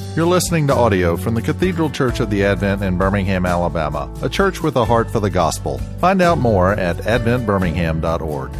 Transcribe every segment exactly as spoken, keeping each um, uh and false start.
You're listening to audio from the Cathedral Church of the Advent in Birmingham, Alabama, a church with a heart for the gospel. Find out more at advent birmingham dot org.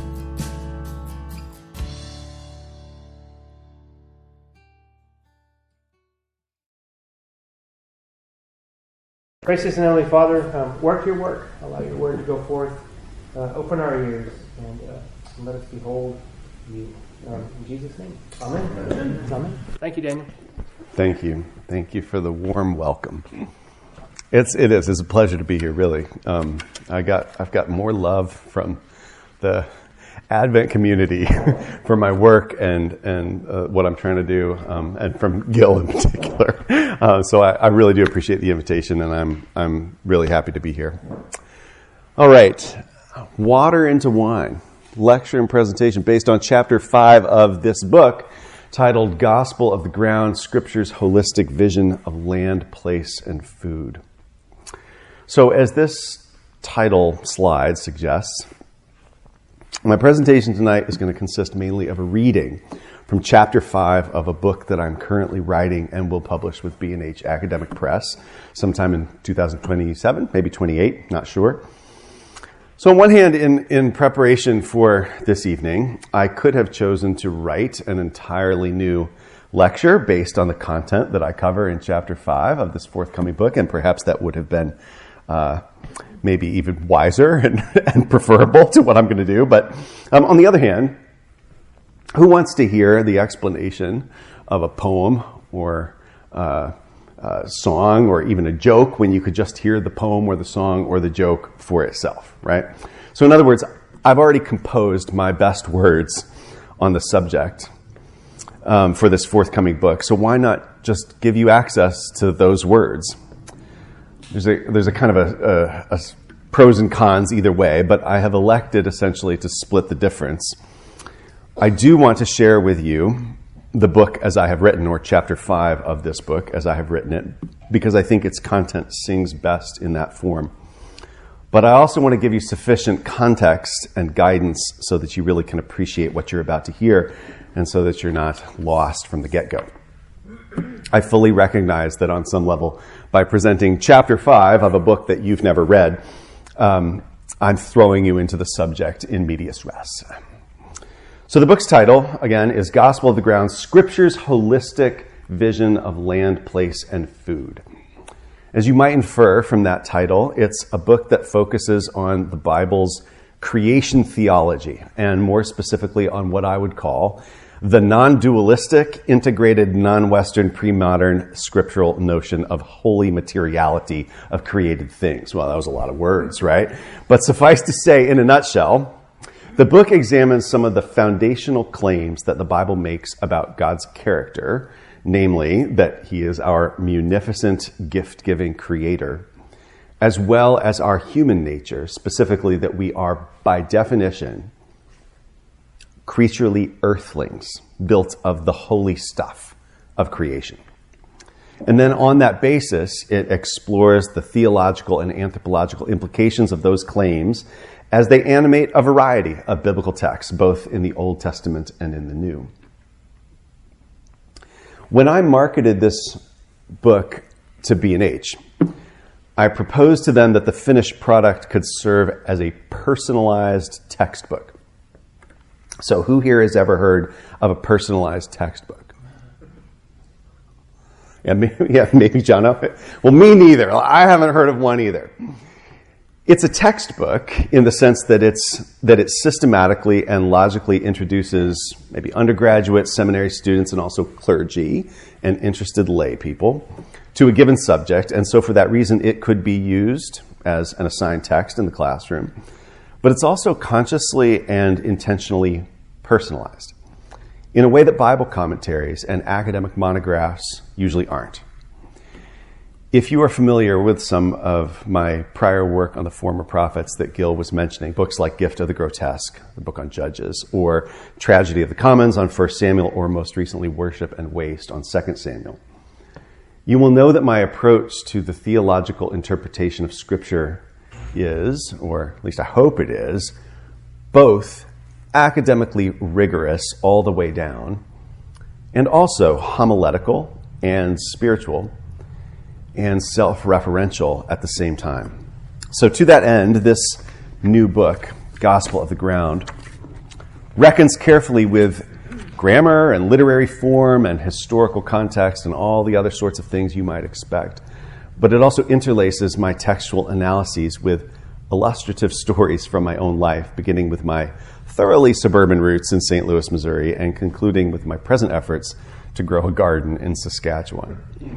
Gracious and Heavenly Father, um, work your work. Allow your word to go forth. Uh, open our ears and, uh, and let us behold you. Um, in Jesus' name. Amen. Amen. Amen. Thank you, Daniel. Thank you. Thank you for the warm welcome. It's it is. It's a pleasure to be here, really. Um, I got I've got more love from the Advent community for my work and and uh, what I'm trying to do, um, and from Gil in particular. Uh, so I, I really do appreciate the invitation, and I'm I'm really happy to be here. All right, Water into Wine, lecture and presentation based on chapter five of this book, titled Gospel of the Ground, Scripture's Holistic Vision of Land, Place, and Food. So as this title slide suggests, my presentation tonight is going to consist mainly of a reading from chapter five of a book that I'm currently writing and will publish with B and H Academic Press sometime in two thousand twenty-seven, maybe twenty-eight, not sure. So on one hand, in, in preparation for this evening, I could have chosen to write an entirely new lecture based on the content that I cover in chapter five of this forthcoming book, and perhaps that would have been uh, maybe even wiser and, and preferable to what I'm going to do. But um, on the other hand, who wants to hear the explanation of a poem or uh Uh, song or even a joke when you could just hear the poem or the song or the joke for itself, right? So in other words, I've already composed my best words on the subject um, for this forthcoming book. So why not just give you access to those words? There's a there's a kind of a, a, a pros and cons either way, but I have elected essentially to split the difference. I do want to share with you the book as I have written, or chapter five of this book as I have written it, because I think its content sings best in that form. But I also want to give you sufficient context and guidance so that you really can appreciate what you're about to hear and so that you're not lost from the get-go. I fully recognize that on some level, by presenting chapter five of a book that you've never read, um, I'm throwing you into the subject in medias res. So the book's title, again, is Gospel of the Ground, Scripture's Holistic Vision of Land, Place, and Food. As you might infer from that title, it's a book that focuses on the Bible's creation theology, and more specifically on what I would call the non-dualistic, integrated, non-Western, pre-modern scriptural notion of holy materiality of created things. Well, that was a lot of words, right? But suffice to say, in a nutshell, the book examines some of the foundational claims that the Bible makes about God's character, namely that he is our munificent, gift-giving creator, as well as our human nature, specifically that we are, by definition, creaturely earthlings, built of the holy stuff of creation. And then on that basis, it explores the theological and anthropological implications of those claims as they animate a variety of biblical texts, both in the Old Testament and in the New. When I marketed this book to B and H, I proposed to them that the finished product could serve as a personalized textbook. So who here has ever heard of a personalized textbook? Yeah, maybe, yeah, maybe John. Well, me neither. I haven't heard of one either. It's a textbook in the sense that it's that it systematically and logically introduces maybe undergraduate, seminary students, and also clergy and interested lay people to a given subject. And so for that reason, it could be used as an assigned text in the classroom. But it's also consciously and intentionally personalized in a way that Bible commentaries and academic monographs usually aren't. If you are familiar with some of my prior work on the former prophets that Gil was mentioning, books like Gift of the Grotesque, the book on Judges, or Tragedy of the Commons on First Samuel, or most recently Worship and Waste on Second Samuel, you will know that my approach to the theological interpretation of Scripture is, or at least I hope it is, both academically rigorous all the way down and also homiletical and spiritual and self-referential at the same time. So to that end, this new book, Gospel of the Ground, reckons carefully with grammar and literary form and historical context and all the other sorts of things you might expect. But it also interlaces my textual analyses with illustrative stories from my own life, beginning with my thoroughly suburban roots in Saint Louis, Missouri, and concluding with my present efforts to grow a garden in Saskatchewan.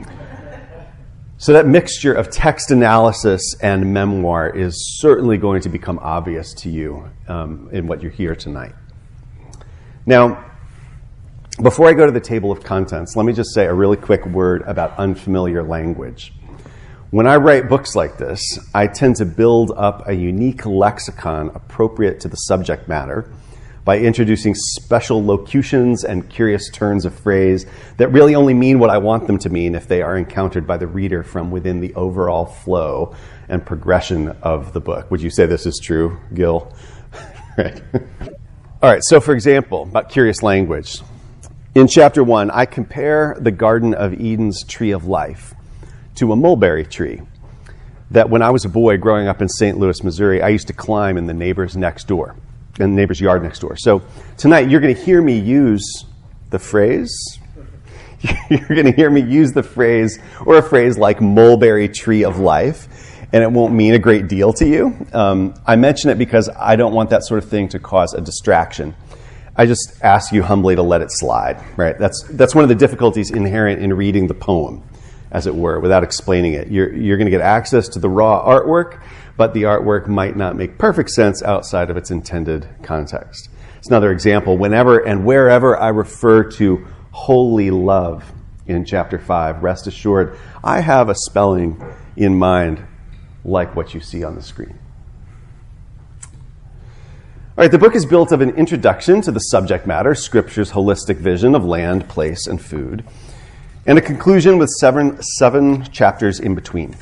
So that mixture of text analysis and memoir is certainly going to become obvious to you um, in what you hear tonight. Now, before I go to the table of contents, let me just say a really quick word about unfamiliar language. When I write books like this, I tend to build up a unique lexicon appropriate to the subject matter by introducing special locutions and curious turns of phrase that really only mean what I want them to mean if they are encountered by the reader from within the overall flow and progression of the book. Would you say this is true, Gil? Right. All right, so for example, about curious language. In chapter one, I compare the Garden of Eden's tree of life to a mulberry tree that when I was a boy growing up in Saint Louis, Missouri, I used to climb in the neighbor's next door, in the neighbor's yard next door. So tonight you're going to hear me use the phrase, you're going to hear me use the phrase or a phrase like mulberry tree of life, and it won't mean a great deal to you. Um, I mention it because I don't want that sort of thing to cause a distraction. I just ask you humbly to let it slide, right? That's that's one of the difficulties inherent in reading the poem, as it were, without explaining it. You're, you're going to get access to the raw artwork, but the artwork might not make perfect sense outside of its intended context. It's another example. Whenever and wherever I refer to holy love in chapter five, rest assured, I have a spelling in mind like what you see on the screen. All right, the book is built of an introduction to the subject matter, Scripture's holistic vision of land, place, and food, and a conclusion with seven, seven chapters in between.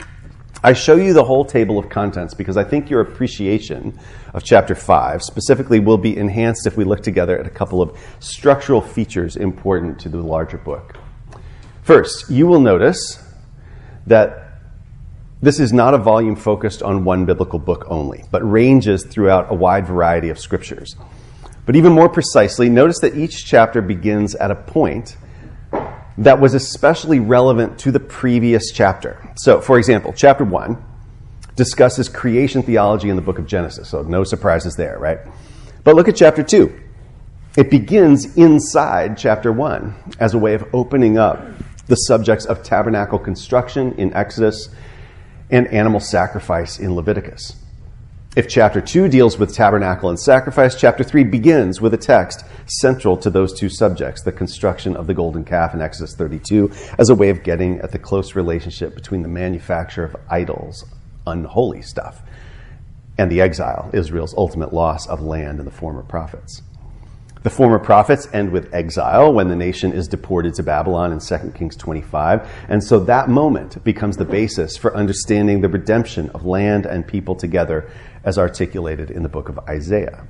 I show you the whole table of contents because I think your appreciation of chapter five specifically will be enhanced if we look together at a couple of structural features important to the larger book. First, you will notice that this is not a volume focused on one biblical book only, but ranges throughout a wide variety of scriptures. But even more precisely, notice that each chapter begins at a point that was especially relevant to the previous chapter. So, for example, chapter one discusses creation theology in the book of Genesis, so no surprises there, right? But look at chapter two. It begins inside chapter one as a way of opening up the subjects of tabernacle construction in Exodus and animal sacrifice in Leviticus. If chapter two deals with tabernacle and sacrifice, chapter three begins with a text central to those two subjects, the construction of the golden calf in Exodus thirty-two, as a way of getting at the close relationship between the manufacture of idols, unholy stuff, and the exile, Israel's ultimate loss of land in the former prophets. The former prophets end with exile when the nation is deported to Babylon in Second Kings twenty-five, and so that moment becomes the basis for understanding the redemption of land and people together as articulated in the book of Isaiah.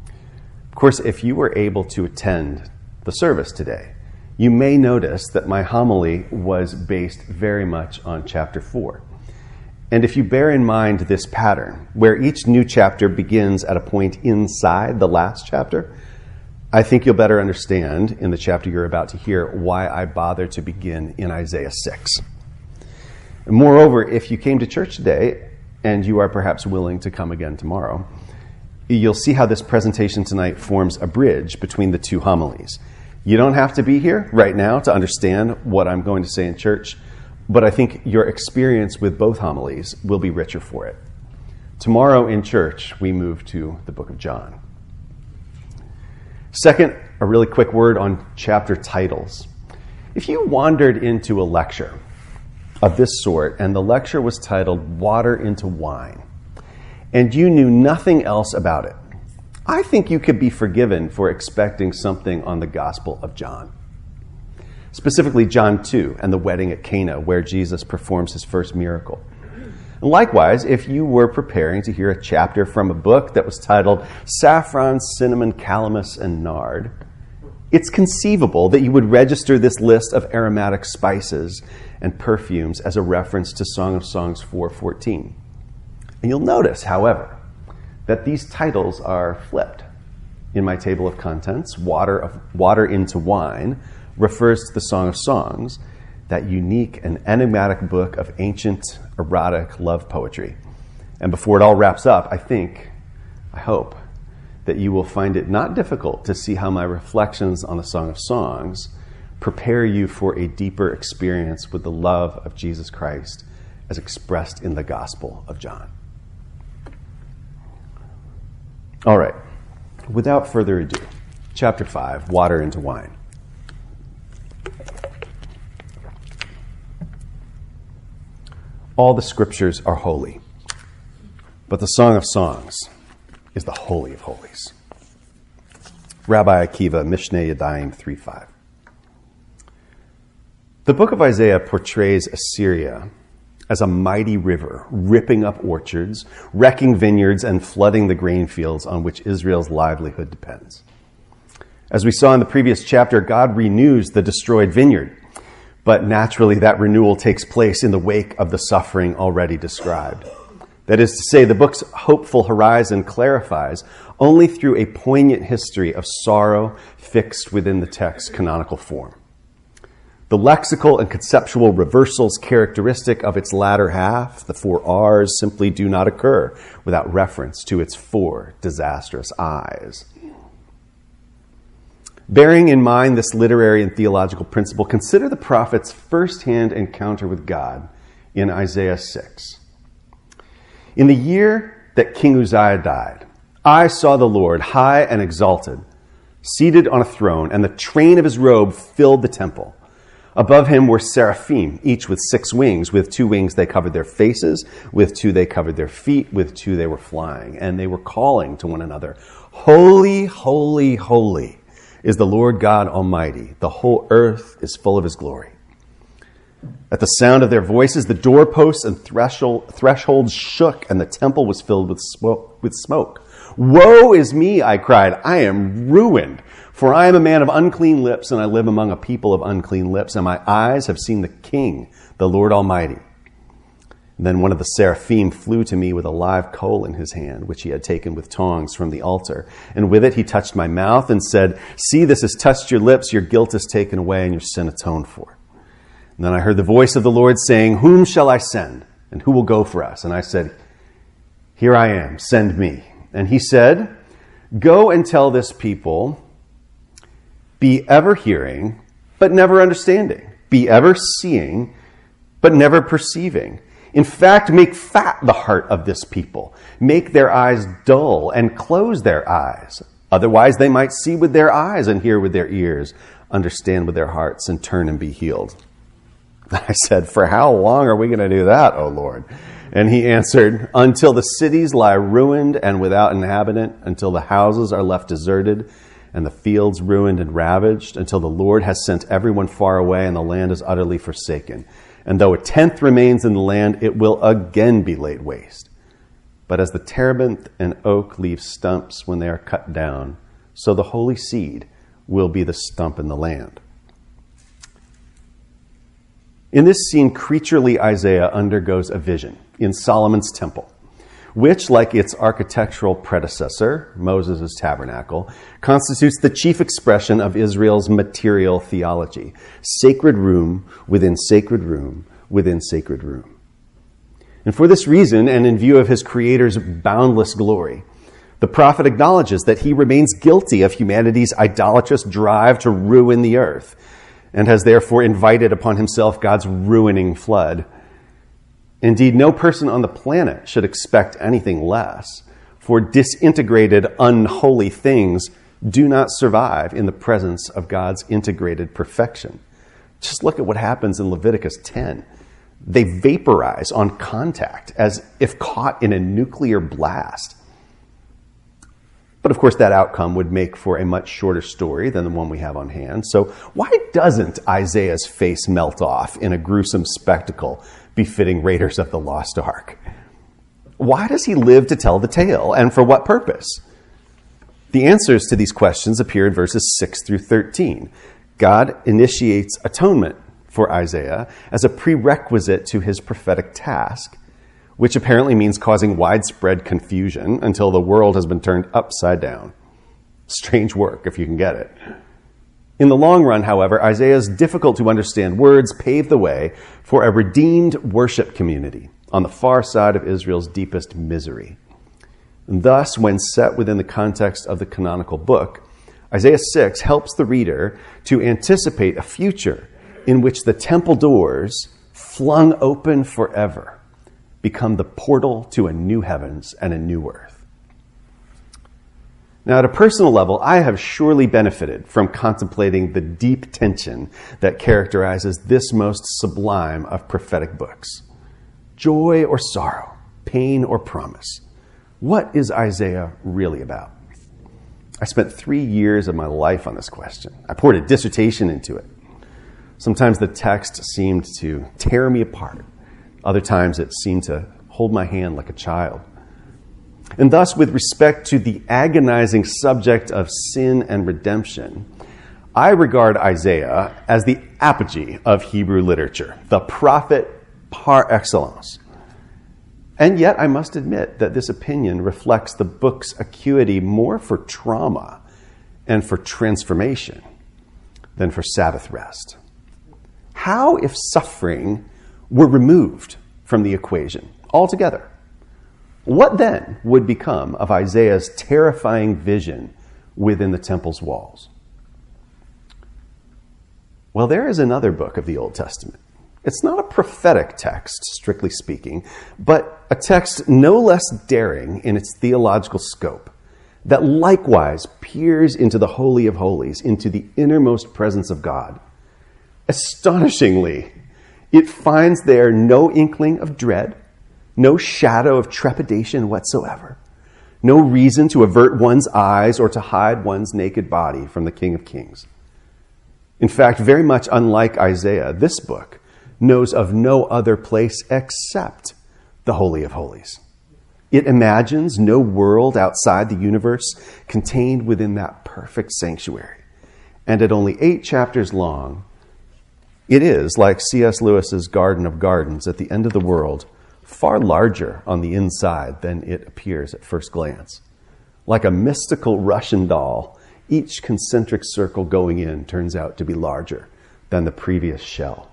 Of course, if you were able to attend the service today, you may notice that my homily was based very much on chapter four. And if you bear in mind this pattern, where each new chapter begins at a point inside the last chapter, I think you'll better understand in the chapter you're about to hear why I bother to begin in Isaiah six. And moreover, if you came to church today, and you are perhaps willing to come again tomorrow, you'll see how this presentation tonight forms a bridge between the two homilies. You don't have to be here right now to understand what I'm going to say in church, but I think your experience with both homilies will be richer for it. Tomorrow in church, we move to the book of John. Second, a really quick word on chapter titles. If you wandered into a lecture of this sort, and the lecture was titled Water into Wine, and you knew nothing else about it, I think you could be forgiven for expecting something on the Gospel of John. Specifically, John two and the wedding at Cana, where Jesus performs his first miracle. And likewise, if you were preparing to hear a chapter from a book that was titled Saffron, Cinnamon, Calamus, and Nard, it's conceivable that you would register this list of aromatic spices and perfumes as a reference to Song of Songs four fourteen. And you'll notice, however, that these titles are flipped. In my table of contents, Water of Water into Wine refers to the Song of Songs, that unique and enigmatic book of ancient erotic love poetry. And before it all wraps up, I think, I hope, that you will find it not difficult to see how my reflections on the Song of Songs prepare you for a deeper experience with the love of Jesus Christ as expressed in the Gospel of John. All right, without further ado, chapter five, Water into Wine. All the scriptures are holy, but the Song of Songs is the Holy of Holies. Rabbi Akiva, Mishneh Yadayim three five. The book of Isaiah portrays Assyria as a mighty river, ripping up orchards, wrecking vineyards, and flooding the grain fields on which Israel's livelihood depends. As we saw in the previous chapter, God renews the destroyed vineyard, but naturally that renewal takes place in the wake of the suffering already described. That is to say, the book's hopeful horizon clarifies only through a poignant history of sorrow fixed within the text's canonical form. The lexical and conceptual reversals characteristic of its latter half, the four R's, simply do not occur without reference to its four disastrous I's. Bearing in mind this literary and theological principle, consider the prophet's first-hand encounter with God in Isaiah six. In the year that King Uzziah died, I saw the Lord high and exalted, seated on a throne, and the train of his robe filled the temple. Above him were seraphim, each with six wings. With two wings they covered their faces, with two they covered their feet, with two they were flying. And they were calling to one another, Holy, holy, holy is the Lord God Almighty. The whole earth is full of his glory. At the sound of their voices, the doorposts and threshold, thresholds shook, and the temple was filled with smoke, with smoke. Woe is me, I cried. I am ruined, for I am a man of unclean lips, and I live among a people of unclean lips, and my eyes have seen the King, the Lord Almighty. And then one of the seraphim flew to me with a live coal in his hand, which he had taken with tongs from the altar. And with it he touched my mouth and said, See, this has touched your lips, your guilt is taken away, and your sin atoned for. And then I heard the voice of the Lord saying, Whom shall I send? And who will go for us? And I said, Here I am, send me. And he said, Go and tell this people, be ever hearing, but never understanding. Be ever seeing, but never perceiving. In fact, make fat the heart of this people. Make their eyes dull and close their eyes. Otherwise they might see with their eyes and hear with their ears, understand with their hearts and turn and be healed. I said, For how long are we going to do that, O Lord? And he answered, Until the cities lie ruined and without inhabitant, until the houses are left deserted and the fields ruined and ravaged, until the Lord has sent everyone far away and the land is utterly forsaken. And though a tenth remains in the land, it will again be laid waste. But as the terebinth and oak leave stumps when they are cut down, so the holy seed will be the stump in the land. In this scene, creaturely Isaiah undergoes a vision in Solomon's temple, which, like its architectural predecessor, Moses' tabernacle, constitutes the chief expression of Israel's material theology. Sacred room within sacred room within sacred room. And for this reason, and in view of his Creator's boundless glory, the prophet acknowledges that he remains guilty of humanity's idolatrous drive to ruin the earth, and has therefore invited upon himself God's ruining flood. Indeed, no person on the planet should expect anything less, for disintegrated, unholy things do not survive in the presence of God's integrated perfection. Just look at what happens in Leviticus ten. They vaporize on contact as if caught in a nuclear blast. But of course, that outcome would make for a much shorter story than the one we have on hand. So why doesn't Isaiah's face melt off in a gruesome spectacle befitting Raiders of the Lost Ark? Why does he live to tell the tale, and for what purpose? The answers to these questions appear in verses six through thirteen. God initiates atonement for Isaiah as a prerequisite to his prophetic task, which apparently means causing widespread confusion until the world has been turned upside down. Strange work, if you can get it. In the long run, however, Isaiah's difficult-to-understand words pave the way for a redeemed worship community on the far side of Israel's deepest misery. And thus, when set within the context of the canonical book, Isaiah six helps the reader to anticipate a future in which the temple doors, flung open forever, become the portal to a new heavens and a new earth. Now, at a personal level, I have surely benefited from contemplating the deep tension that characterizes this most sublime of prophetic books. Joy or sorrow, pain or promise. What is Isaiah really about? I spent three years of my life on this question. I poured a dissertation into it. Sometimes the text seemed to tear me apart. Other times it seemed to hold my hand like a child. And thus, with respect to the agonizing subject of sin and redemption, I regard Isaiah as the apogee of Hebrew literature, the prophet par excellence. And yet, I must admit that this opinion reflects the book's acuity more for trauma and for transformation than for Sabbath rest. How if suffering were removed from the equation altogether? What then would become of Isaiah's terrifying vision within the temple's walls? Well, there is another book of the Old Testament. It's not a prophetic text, strictly speaking, but a text no less daring in its theological scope that likewise peers into the Holy of Holies, into the innermost presence of God. Astonishingly, it finds there no inkling of dread, no shadow of trepidation whatsoever, no reason to avert one's eyes or to hide one's naked body from the King of Kings. In fact, very much unlike Isaiah, this book knows of no other place except the Holy of Holies. It imagines no world outside the universe contained within that perfect sanctuary. And at only eight chapters long, it is, like C S Lewis's Garden of Gardens at the end of the world, far larger on the inside than it appears at first glance. Like a mystical Russian doll, each concentric circle going in turns out to be larger than the previous shell.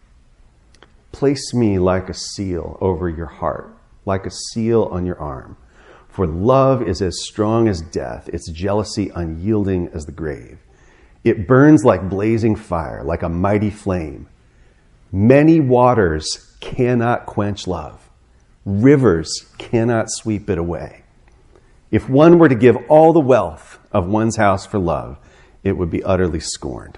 Place me like a seal over your heart, like a seal on your arm. For love is as strong as death, its jealousy unyielding as the grave. It burns like blazing fire, like a mighty flame. Many waters cannot quench love. Rivers cannot sweep it away. If one were to give all the wealth of one's house for love, it would be utterly scorned.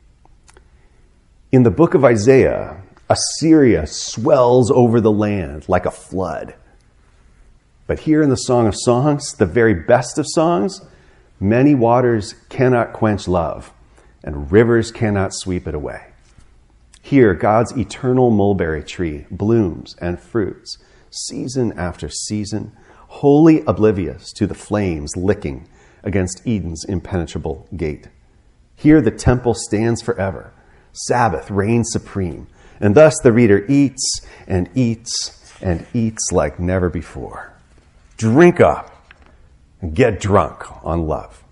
In the book of Isaiah, Assyria swells over the land like a flood. But here in the Song of Songs, the very best of songs, many waters cannot quench love, and rivers cannot sweep it away. Here, God's eternal mulberry tree blooms and fruits, season after season, wholly oblivious to the flames licking against Eden's impenetrable gate. Here the temple stands forever. Sabbath reigns supreme. And thus the reader eats and eats and eats like never before. Drink up and get drunk on love.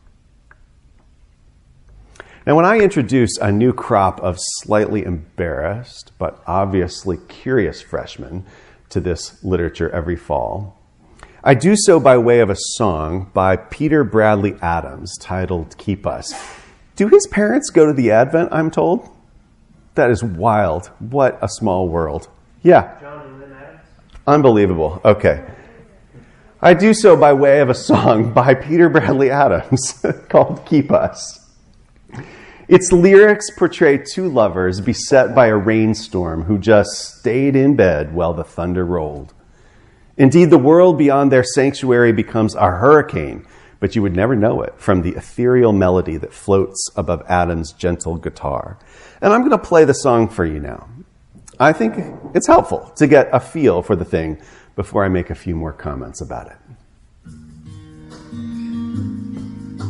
Now, when I introduce a new crop of slightly embarrassed but obviously curious freshmen to this literature every fall, I do so by way of a song by Peter Bradley Adams titled Keep Us. Do his parents go to the Advent, I'm told? That is wild. What a small world. Yeah. John and Lynn Adams. Unbelievable. Okay. I do so by way of a song by Peter Bradley Adams called Keep Us. Its lyrics portray two lovers beset by a rainstorm who just stayed in bed while the thunder rolled. Indeed, the world beyond their sanctuary becomes a hurricane, but you would never know it from the ethereal melody that floats above Adam's gentle guitar. And I'm going to play the song for you now. I think it's helpful to get a feel for the thing before I make a few more comments about it.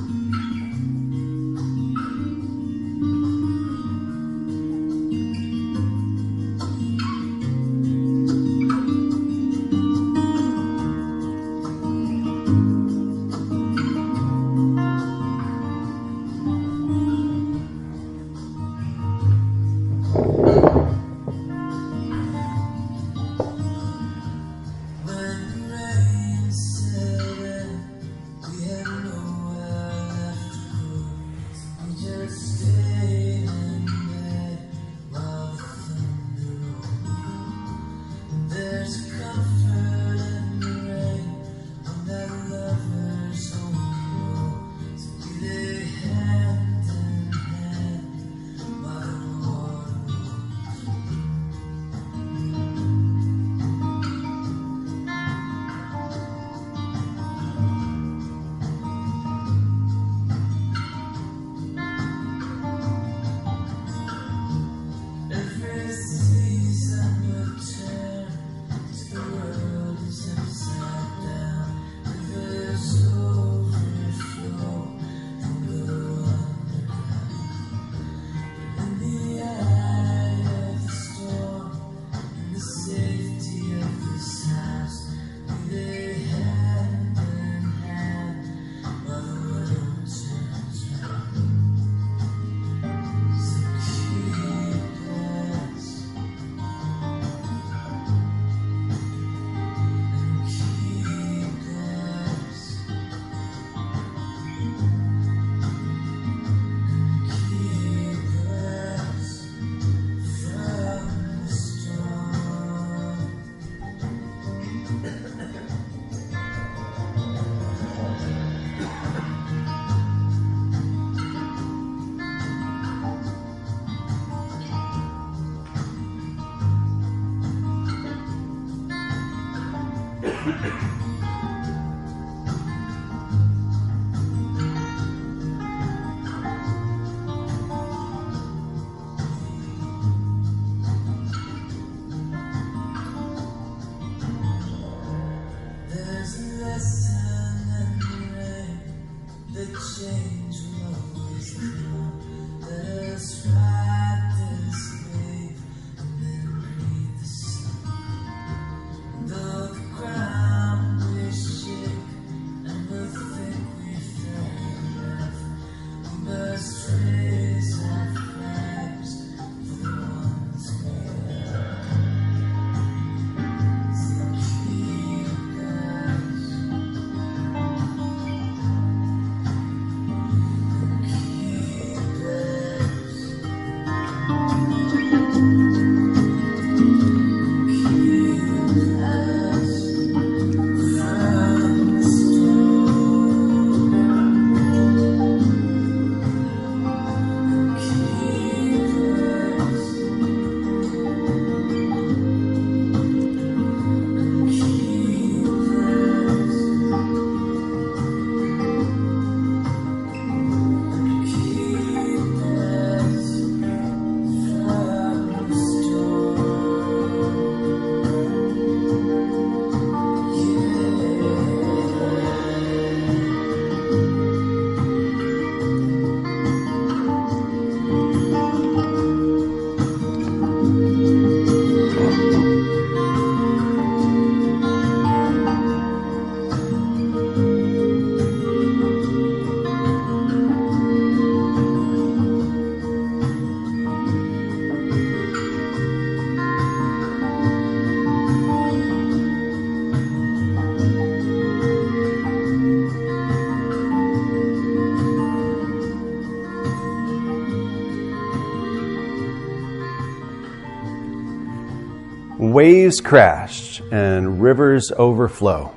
Waves crash and rivers overflow,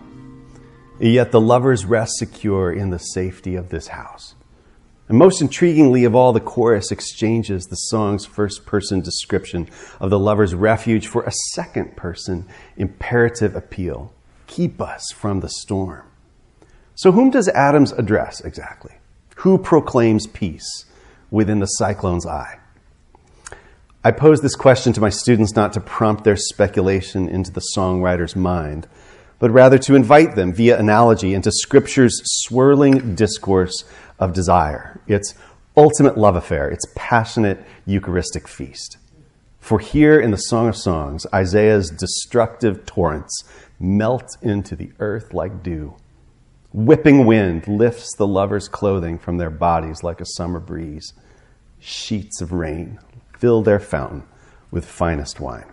yet the lovers rest secure in the safety of this house. And most intriguingly of all, the chorus exchanges the song's first-person description of the lover's refuge for a second-person imperative appeal. Keep us from the storm. So whom does Adams address exactly? Who proclaims peace within the cyclone's eye? I pose this question to my students not to prompt their speculation into the songwriter's mind, but rather to invite them via analogy into Scripture's swirling discourse of desire, its ultimate love affair, its passionate Eucharistic feast. For here in the Song of Songs, Isaiah's destructive torrents melt into the earth like dew. Whipping wind lifts the lovers' clothing from their bodies like a summer breeze. Sheets of rain fill their fountain with finest wine.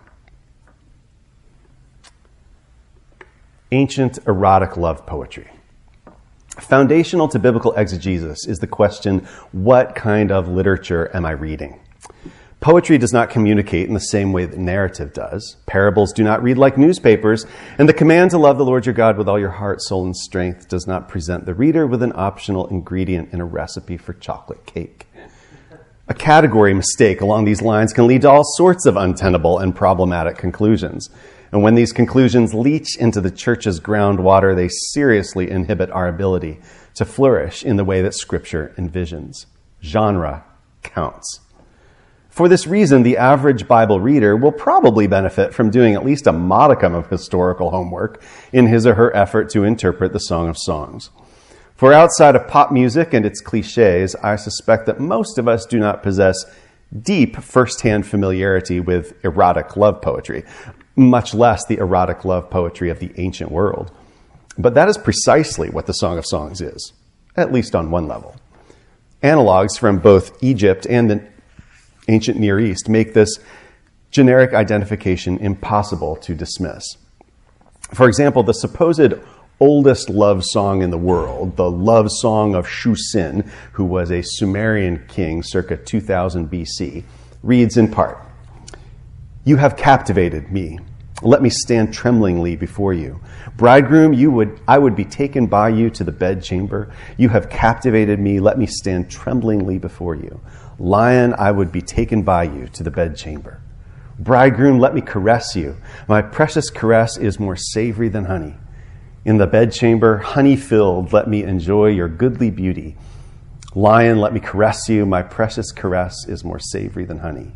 Ancient erotic love poetry. Foundational to biblical exegesis is the question, what kind of literature am I reading? Poetry does not communicate in the same way that narrative does. Parables do not read like newspapers, and the command to love the Lord your God with all your heart, soul, and strength does not present the reader with an optional ingredient in a recipe for chocolate cake. A category mistake along these lines can lead to all sorts of untenable and problematic conclusions. And when these conclusions leach into the church's groundwater, they seriously inhibit our ability to flourish in the way that Scripture envisions. Genre counts. For this reason, the average Bible reader will probably benefit from doing at least a modicum of historical homework in his or her effort to interpret the Song of Songs. For outside of pop music and its cliches, I suspect that most of us do not possess deep first-hand familiarity with erotic love poetry, much less the erotic love poetry of the ancient world. But that is precisely what the Song of Songs is, at least on one level. Analogues from both Egypt and the ancient Near East make this generic identification impossible to dismiss. For example, the supposed oldest love song in the world, the love song of Shu-Sin, who was a Sumerian king circa two thousand B C, reads in part, "You have captivated me. Let me stand tremblingly before you. Bridegroom, you would, I would be taken by you to the bedchamber. You have captivated me. Let me stand tremblingly before you. Lion, I would be taken by you to the bedchamber. Bridegroom, let me caress you. My precious caress is more savory than honey. In the bedchamber, honey-filled, let me enjoy your goodly beauty. Lion, let me caress you. My precious caress is more savory than honey."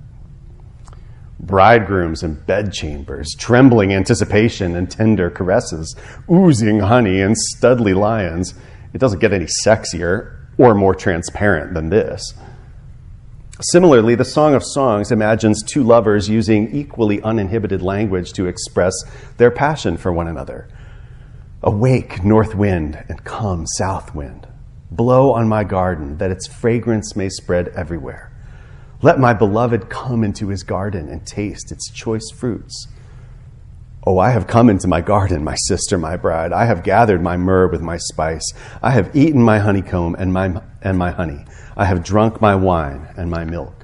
Bridegrooms and bedchambers, trembling anticipation and tender caresses, oozing honey and studly lions. It doesn't get any sexier or more transparent than this. Similarly, the Song of Songs imagines two lovers using equally uninhibited language to express their passion for one another. "Awake, north wind, and come, south wind. Blow on my garden, that its fragrance may spread everywhere. Let my beloved come into his garden and taste its choice fruits. Oh, I have come into my garden, my sister, my bride. I have gathered my myrrh with my spice. I have eaten my honeycomb and my, and my honey. I have drunk my wine and my milk."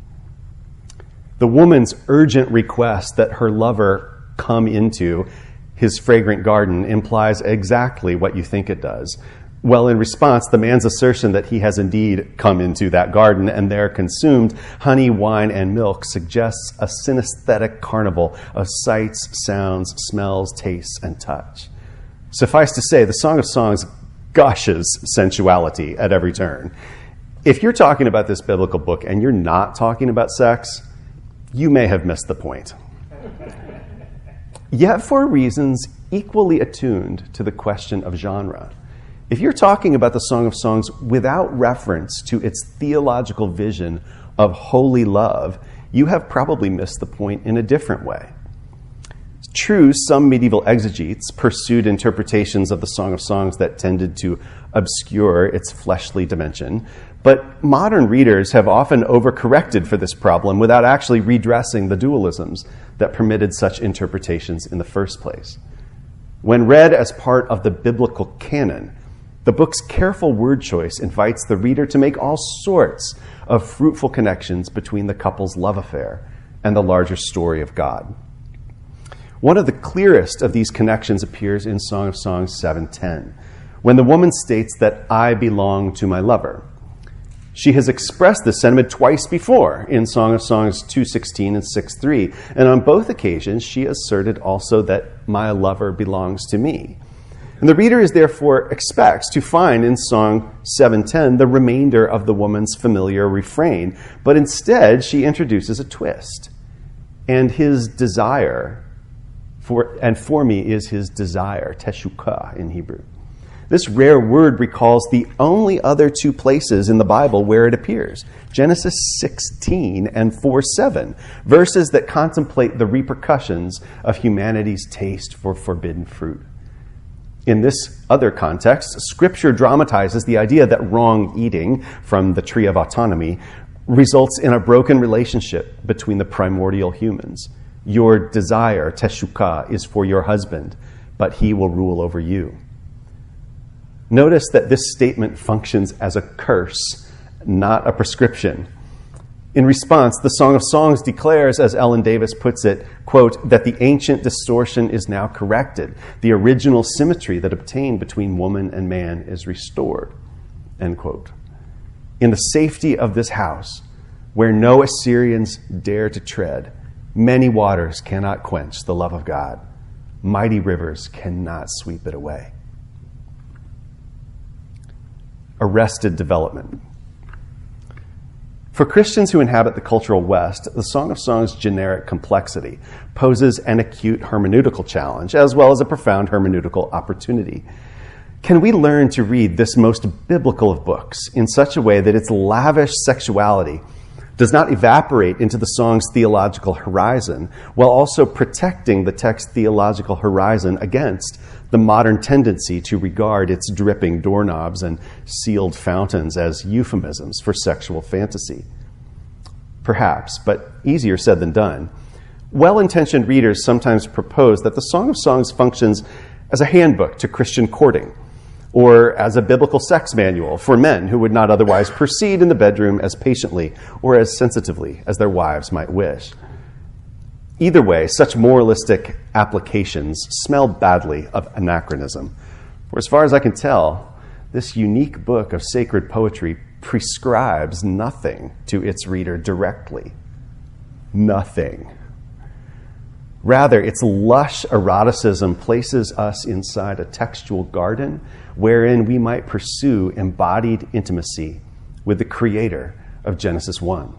The woman's urgent request that her lover come into his fragrant garden implies exactly what you think it does. Well, in response, the man's assertion that he has indeed come into that garden and there consumed honey, wine, and milk suggests a synesthetic carnival of sights, sounds, smells, tastes, and touch. Suffice to say, the Song of Songs gushes sensuality at every turn. If you're talking about this biblical book and you're not talking about sex, you may have missed the point. Yet for reasons equally attuned to the question of genre. If you're talking about the Song of Songs without reference to its theological vision of holy love, you have probably missed the point in a different way. It's true, some medieval exegetes pursued interpretations of the Song of Songs that tended to obscure its fleshly dimension, but modern readers have often overcorrected for this problem without actually redressing the dualisms that permitted such interpretations in the first place. When read as part of the biblical canon, the book's careful word choice invites the reader to make all sorts of fruitful connections between the couple's love affair and the larger story of God. One of the clearest of these connections appears in Song of Songs seven ten, when the woman states that I belong to my lover. She has expressed this sentiment twice before in Song of Songs two sixteen and six three, and on both occasions she asserted also that my lover belongs to me. And the reader is therefore expects to find in Song seven ten the remainder of the woman's familiar refrain, but instead she introduces a twist. And his desire, for and for me is his desire, teshukah in Hebrew. This rare word recalls the only other two places in the Bible where it appears, Genesis sixteen and four seven, verses that contemplate the repercussions of humanity's taste for forbidden fruit. In this other context, Scripture dramatizes the idea that wrong eating from the tree of autonomy results in a broken relationship between the primordial humans. Your desire, teshukah, is for your husband, but he will rule over you. Notice that this statement functions as a curse, not a prescription. In response, the Song of Songs declares, as Ellen Davis puts it, quote, that the ancient distortion is now corrected. The original symmetry that obtained between woman and man is restored, end quote. In the safety of this house, where no Assyrians dare to tread, many waters cannot quench the love of God. Mighty rivers cannot sweep it away. Arrested development. For Christians who inhabit the cultural West, the Song of Songs' generic complexity poses an acute hermeneutical challenge, as well as a profound hermeneutical opportunity. Can we learn to read this most biblical of books in such a way that its lavish sexuality does not evaporate into the song's theological horizon, while also protecting the text's theological horizon against the modern tendency to regard its dripping doorknobs and sealed fountains as euphemisms for sexual fantasy? Perhaps, but easier said than done. Well-intentioned readers sometimes propose that the Song of Songs functions as a handbook to Christian courting, or as a biblical sex manual for men who would not otherwise proceed in the bedroom as patiently or as sensitively as their wives might wish. Either way, such moralistic applications smell badly of anachronism. For as far as I can tell, this unique book of sacred poetry prescribes nothing to its reader directly. Nothing. Rather, its lush eroticism places us inside a textual garden wherein we might pursue embodied intimacy with the creator of Genesis one.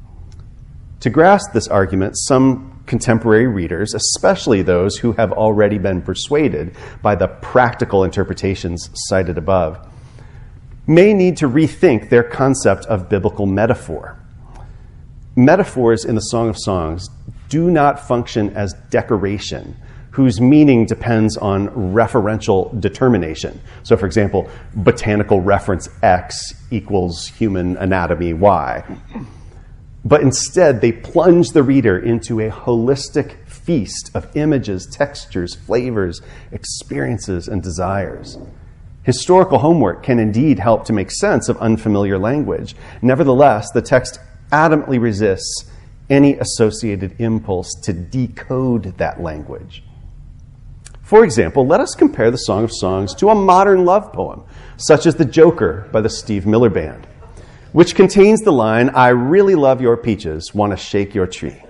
To grasp this argument, some contemporary readers, especially those who have already been persuaded by the practical interpretations cited above, may need to rethink their concept of biblical metaphor. Metaphors in the Song of Songs do not function as decoration, whose meaning depends on referential determination. So, for example, botanical reference X equals human anatomy Y. But instead, they plunge the reader into a holistic feast of images, textures, flavors, experiences, and desires. Historical homework can indeed help to make sense of unfamiliar language. Nevertheless, the text adamantly resists any associated impulse to decode that language. For example, let us compare the Song of Songs to a modern love poem, such as The Joker by the Steve Miller Band, which contains the line, "I really love your peaches, want to shake your tree."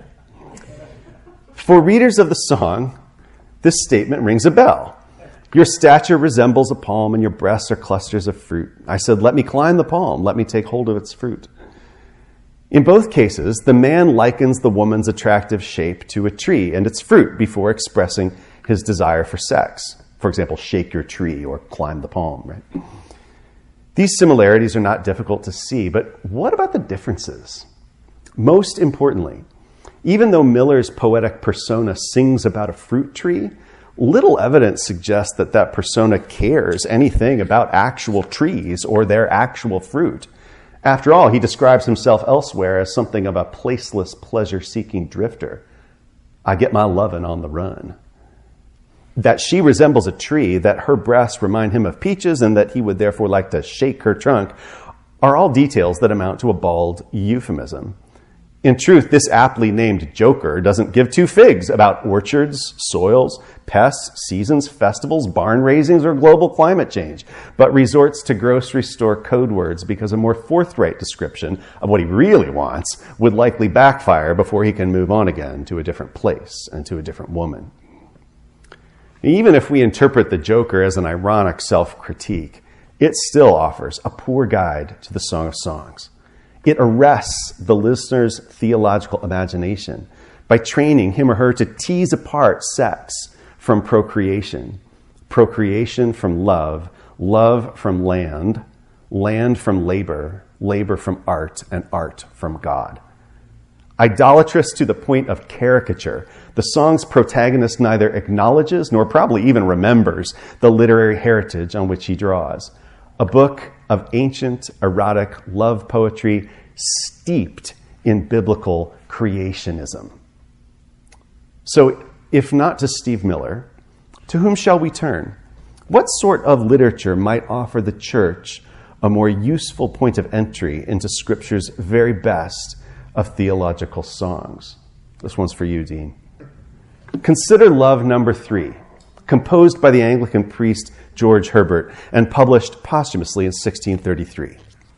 For readers of the song, this statement rings a bell. Your stature resembles a palm and your breasts are clusters of fruit. I said, let me climb the palm, let me take hold of its fruit. In both cases, the man likens the woman's attractive shape to a tree and its fruit before expressing his desire for sex. For example, shake your tree or climb the palm, right? These similarities are not difficult to see, but what about the differences? Most importantly, even though Miller's poetic persona sings about a fruit tree, little evidence suggests that that persona cares anything about actual trees or their actual fruit. After all, he describes himself elsewhere as something of a placeless, pleasure-seeking drifter. I get my lovin' on the run. That she resembles a tree, that her breasts remind him of peaches, and that he would therefore like to shake her trunk, are all details that amount to a bald euphemism. In truth, this aptly named Joker doesn't give two figs about orchards, soils, pests, seasons, festivals, barn raisings, or global climate change, but resorts to grocery store code words because a more forthright description of what he really wants would likely backfire before he can move on again to a different place and to a different woman. Even if we interpret the Joker as an ironic self-critique, it still offers a poor guide to the Song of Songs. It arrests the listener's theological imagination by training him or her to tease apart sex from procreation, procreation from love, love from land, land from labor, labor from art, and art from God. Idolatrous to the point of caricature, the song's protagonist neither acknowledges nor probably even remembers the literary heritage on which he draws. A book of ancient, erotic love poetry steeped in biblical creationism. So, if not to Steve Miller, to whom shall we turn? What sort of literature might offer the church a more useful point of entry into Scripture's very best of theological songs? This one's for you, Dean. Consider Love Number Three, composed by the Anglican priest George Herbert and published posthumously in sixteen thirty-three.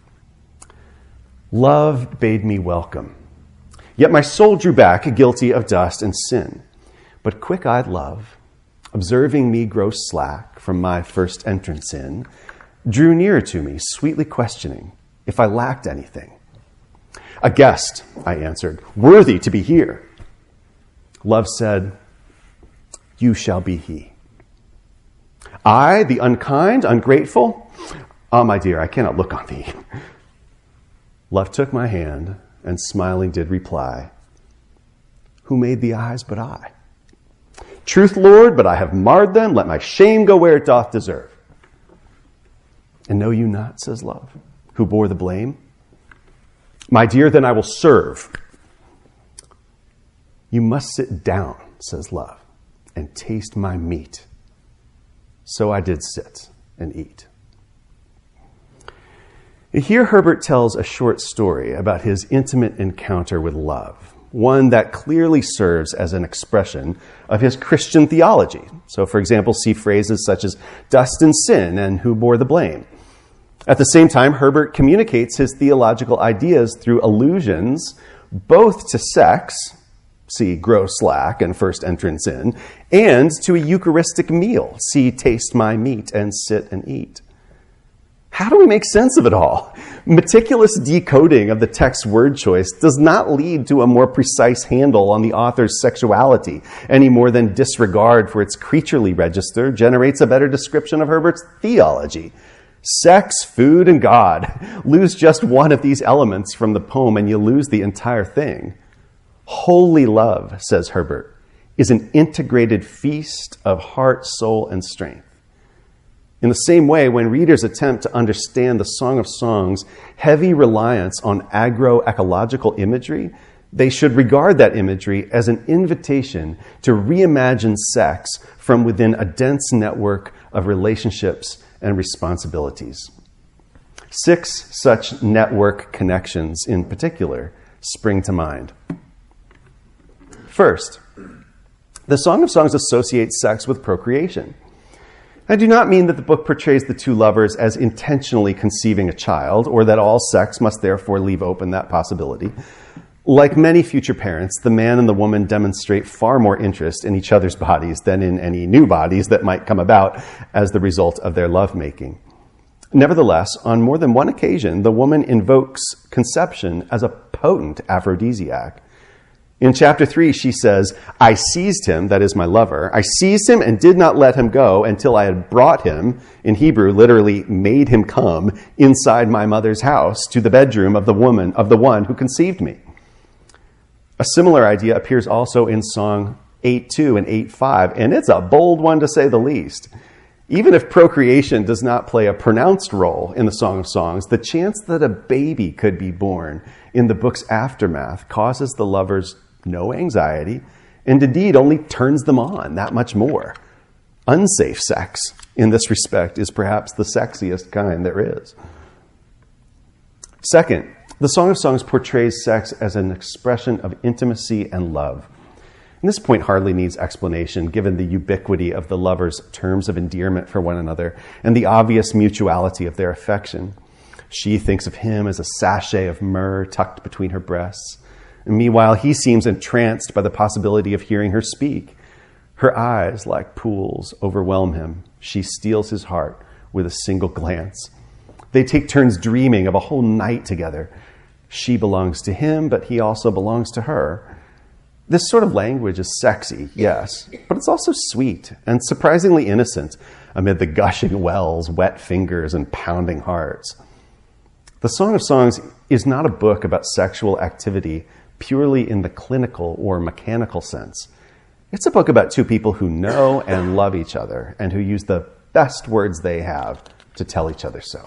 Love bade me welcome, yet my soul drew back, guilty of dust and sin. But quick-eyed love, observing me grow slack from my first entrance in, drew nearer to me, sweetly questioning if I lacked anything. "A guest," I answered, "worthy to be here." Love said, "You shall be he." I, the unkind, ungrateful? Ah, my dear, I cannot look on thee. Love took my hand and smiling did reply, "Who made the eyes but I? Truth, Lord, but I have marred them. Let my shame go where it doth deserve." "And know you not," says Love, "who bore the blame? My dear, then I will serve." "You must sit down," says Love, "and taste my meat." So I did sit and eat. Here Herbert tells a short story about his intimate encounter with love, one that clearly serves as an expression of his Christian theology. So, for example, see phrases such as "dust and sin" and "who bore the blame." At the same time, Herbert communicates his theological ideas through allusions both to sex, see grow slack and first entrance in, and to a Eucharistic meal, see taste my meat and sit and eat. How do we make sense of it all? Meticulous decoding of the text's word choice does not lead to a more precise handle on the author's sexuality, any more than disregard for its creaturely register generates a better description of Herbert's theology. Sex, food, and God. Lose just one of these elements from the poem and you lose the entire thing. Holy love, says Herbert, is an integrated feast of heart, soul, and strength. In the same way, when readers attempt to understand the Song of Songs' heavy reliance on agroecological imagery, they should regard that imagery as an invitation to reimagine sex from within a dense network of relationships and responsibilities. Six such network connections in particular spring to mind. First, the Song of Songs associates sex with procreation. I do not mean that the book portrays the two lovers as intentionally conceiving a child, or that all sex must therefore leave open that possibility. Like many future parents, the man and the woman demonstrate far more interest in each other's bodies than in any new bodies that might come about as the result of their lovemaking. Nevertheless, on more than one occasion, the woman invokes conception as a potent aphrodisiac. In chapter three, she says, "I seized him," that is my lover, "I seized him and did not let him go until I had brought him," in Hebrew, literally made him come, "inside my mother's house to the bedroom of the woman, of the one who conceived me." A similar idea appears also in Song eight two and eight five, and it's a bold one to say the least. Even if procreation does not play a pronounced role in the Song of Songs, the chance that a baby could be born in the book's aftermath causes the lovers no anxiety, and indeed only turns them on that much more. Unsafe sex, in this respect, is perhaps the sexiest kind there is. Second, the Song of Songs portrays sex as an expression of intimacy and love. And this point hardly needs explanation, given the ubiquity of the lovers' terms of endearment for one another and the obvious mutuality of their affection. She thinks of him as a sachet of myrrh tucked between her breasts. And meanwhile, he seems entranced by the possibility of hearing her speak. Her eyes, like pools, overwhelm him. She steals his heart with a single glance. They take turns dreaming of a whole night together. She belongs to him, but he also belongs to her. This sort of language is sexy, yes, but it's also sweet and surprisingly innocent amid the gushing wells, wet fingers, and pounding hearts. The Song of Songs is not a book about sexual activity purely in the clinical or mechanical sense. It's a book about two people who know and love each other and who use the best words they have to tell each other so.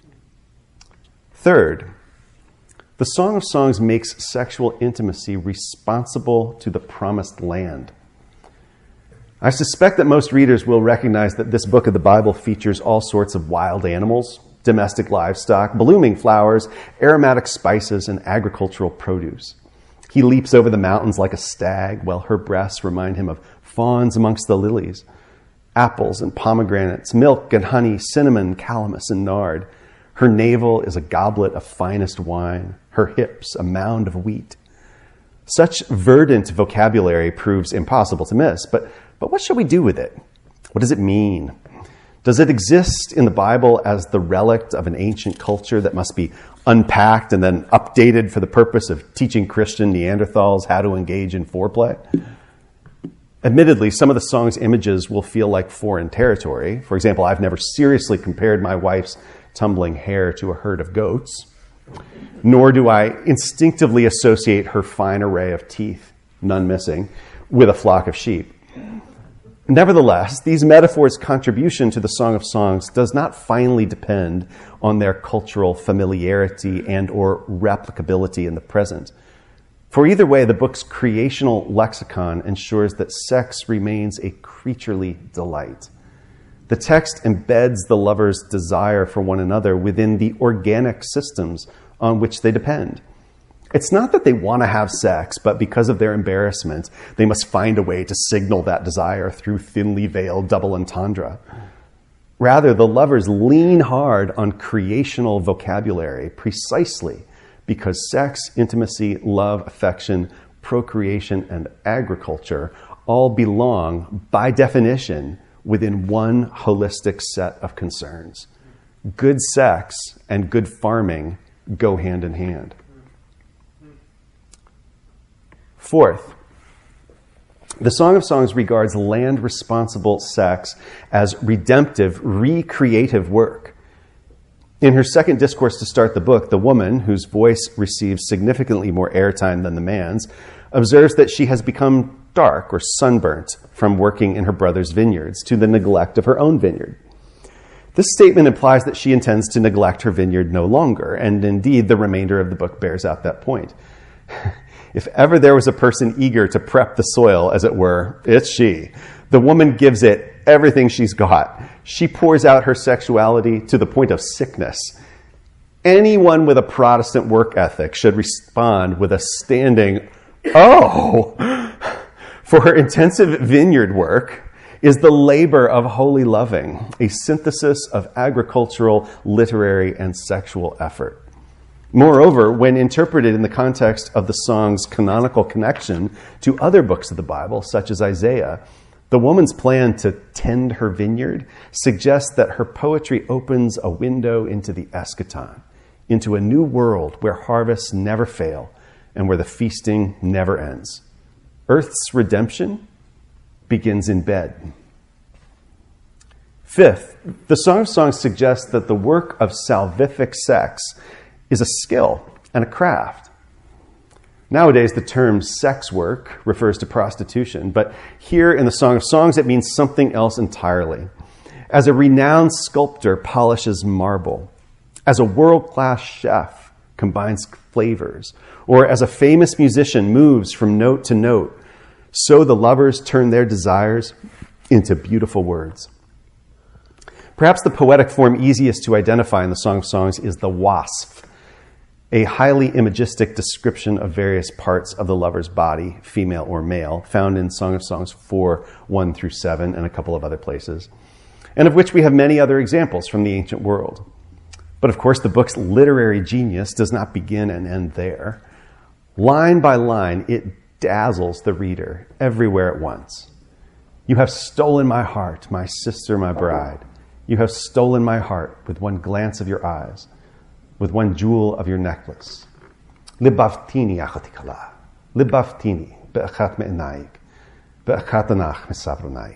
Third, the Song of Songs makes sexual intimacy responsible to the promised land. I suspect that most readers will recognize that this book of the Bible features all sorts of wild animals, domestic livestock, blooming flowers, aromatic spices, and agricultural produce. He leaps over the mountains like a stag, while her breasts remind him of fawns amongst the lilies. Apples and pomegranates, milk and honey, cinnamon, calamus, and nard. Her navel is a goblet of finest wine, her hips a mound of wheat. Such verdant vocabulary proves impossible to miss, but, but what shall we do with it? What does it mean? Does it exist in the Bible as the relic of an ancient culture that must be unpacked and then updated for the purpose of teaching Christian Neanderthals how to engage in foreplay. Admittedly, some of the song's images will feel like foreign territory. For example, I've never seriously compared my wife's tumbling hair to a herd of goats, nor do I instinctively associate her fine array of teeth, none missing, with a flock of sheep. Nevertheless, these metaphors' contribution to the Song of Songs does not finally depend on their cultural familiarity and or replicability in the present. For either way, the book's creational lexicon ensures that sex remains a creaturely delight. The text embeds the lovers' desire for one another within the organic systems on which they depend. It's not that they want to have sex, but because of their embarrassment, they must find a way to signal that desire through thinly veiled double entendre. Rather, the lovers lean hard on creational vocabulary precisely because sex, intimacy, love, affection, procreation, and agriculture all belong, by definition, within one holistic set of concerns. Good sex and good farming go hand in hand. Fourth, the Song of Songs regards land-responsible sex as redemptive, recreative work. In her second discourse to start the book, the woman, whose voice receives significantly more airtime than the man's, observes that she has become dark or sunburnt from working in her brother's vineyards to the neglect of her own vineyard. This statement implies that she intends to neglect her vineyard no longer, and indeed the remainder of the book bears out that point. If ever there was a person eager to prep the soil, as it were, it's she. The woman gives it everything she's got. She pours out her sexuality to the point of sickness. Anyone with a Protestant work ethic should respond with a standing, oh! For her intensive vineyard work is the labor of holy loving, a synthesis of agricultural, literary, and sexual effort. Moreover, when interpreted in the context of the song's canonical connection to other books of the Bible, such as Isaiah, the woman's plan to tend her vineyard suggests that her poetry opens a window into the eschaton, into a new world where harvests never fail and where the feasting never ends. Earth's redemption begins in bed. Fifth, the Song of Songs suggests that the work of salvific sex is a skill and a craft. Nowadays, the term sex work refers to prostitution, but here in the Song of Songs, it means something else entirely. As a renowned sculptor polishes marble, as a world-class chef combines flavors, or as a famous musician moves from note to note, so the lovers turn their desires into beautiful words. Perhaps the poetic form easiest to identify in the Song of Songs is the wasf, a highly imagistic description of various parts of the lover's body, female or male, found in Song of Songs four, one through seven, and a couple of other places, and of which we have many other examples from the ancient world. But of course, the book's literary genius does not begin and end there. Line by line, it dazzles the reader everywhere at once. You have stolen my heart, my sister, my bride. You have stolen my heart with one glance of your eyes, with one jewel of your necklace. Libaftini achatikala, libaftini be'achat me'enayik, be'achat anach mesavronayik.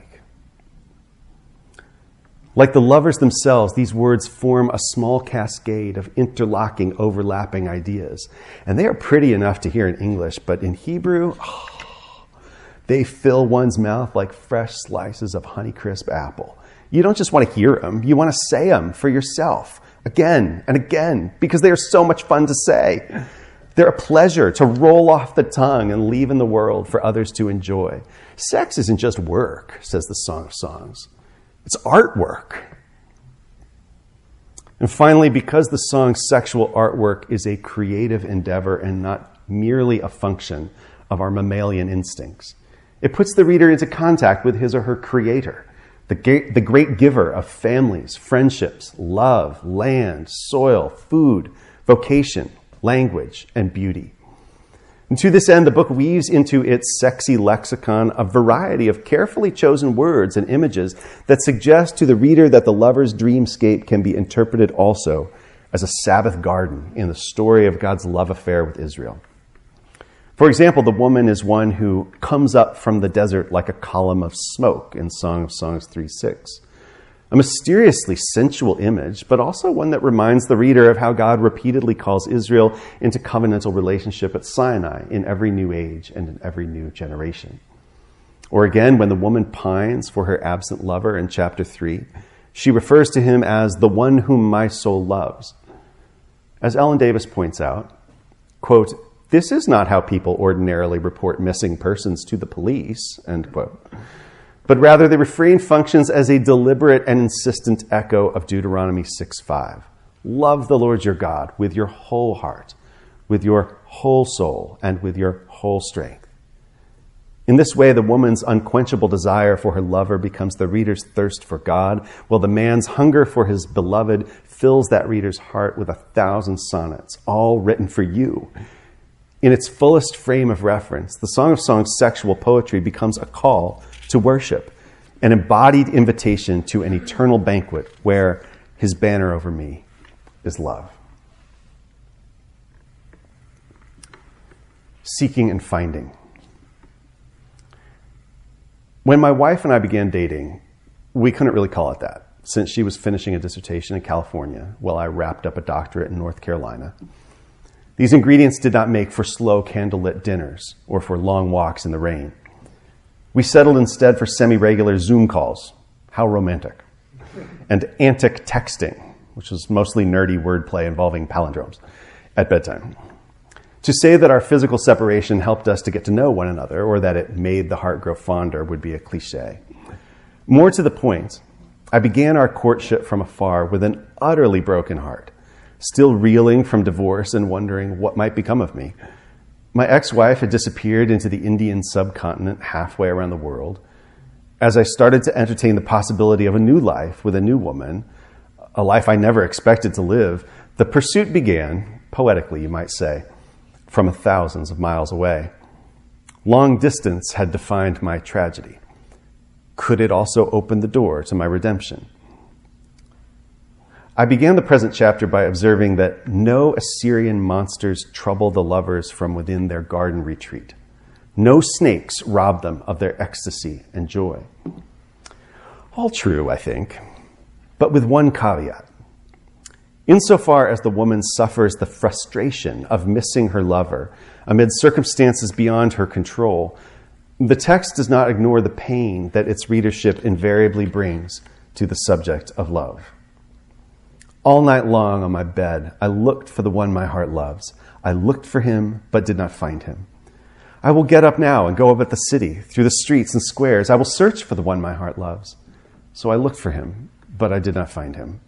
Like the lovers themselves, these words form a small cascade of interlocking, overlapping ideas. And they are pretty enough to hear in English, but in Hebrew, oh, they fill one's mouth like fresh slices of Honeycrisp apple. You don't just want to hear them, you want to say them for yourself, again and again, because they are so much fun to say. They're a pleasure to roll off the tongue and leave in the world for others to enjoy. Sex isn't just work, says the Song of Songs. It's artwork. And finally, because the song's sexual artwork is a creative endeavor and not merely a function of our mammalian instincts, it puts the reader into contact with his or her creator, the great, the great giver of families, friendships, love, land, soil, food, vocation, language, and beauty. And to this end, the book weaves into its sexy lexicon a variety of carefully chosen words and images that suggest to the reader that the lover's dreamscape can be interpreted also as a Sabbath garden in the story of God's love affair with Israel. For example, the woman is one who comes up from the desert like a column of smoke in Song of Songs three six. A mysteriously sensual image, but also one that reminds the reader of how God repeatedly calls Israel into covenantal relationship at Sinai in every new age and in every new generation. Or again, when the woman pines for her absent lover in chapter three, she refers to him as the one whom my soul loves. As Ellen Davis points out, quote, "This is not how people ordinarily report missing persons to the police," end quote. But rather the refrain functions as a deliberate and insistent echo of Deuteronomy six five. Love the Lord your God with your whole heart, with your whole soul, and with your whole strength. In this way, the woman's unquenchable desire for her lover becomes the reader's thirst for God, while the man's hunger for his beloved fills that reader's heart with a thousand sonnets, all written for you. In its fullest frame of reference, the Song of Songs sexual poetry becomes a call to worship, an embodied invitation to an eternal banquet where his banner over me is love. Seeking and finding. When my wife and I began dating, we couldn't really call it that, since she was finishing a dissertation in California while I wrapped up a doctorate in North Carolina. These ingredients did not make for slow candlelit dinners or for long walks in the rain. We settled instead for semi-regular Zoom calls. How romantic. And antic texting, which was mostly nerdy wordplay involving palindromes, at bedtime. To say that our physical separation helped us to get to know one another or that it made the heart grow fonder would be a cliche. More to the point, I began our courtship from afar with an utterly broken heart, still reeling from divorce and wondering what might become of me. My ex-wife had disappeared into the Indian subcontinent halfway around the world. As I started to entertain the possibility of a new life with a new woman, a life I never expected to live, the pursuit began, poetically you might say, from thousands of miles away. Long distance had defined my tragedy. Could it also open the door to my redemption? I began the present chapter by observing that no Assyrian monsters trouble the lovers from within their garden retreat. No snakes rob them of their ecstasy and joy. All true, I think, but with one caveat. Insofar as the woman suffers the frustration of missing her lover amid circumstances beyond her control, the text does not ignore the pain that its readership invariably brings to the subject of love. All night long on my bed, I looked for the one my heart loves. I looked for him, but did not find him. I will get up now and go about the city, through the streets and squares. I will search for the one my heart loves. So I looked for him, but I did not find him.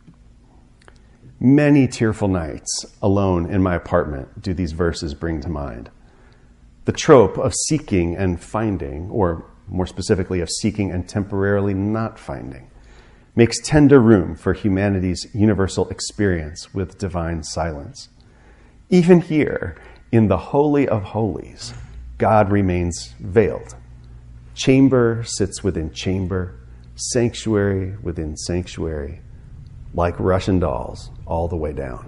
Many tearful nights alone in my apartment do these verses bring to mind. The trope of seeking and finding, or more specifically of seeking and temporarily not finding, makes tender room for humanity's universal experience with divine silence. Even here, in the Holy of Holies, God remains veiled. Chamber sits within chamber, sanctuary within sanctuary, like Russian dolls, all the way down.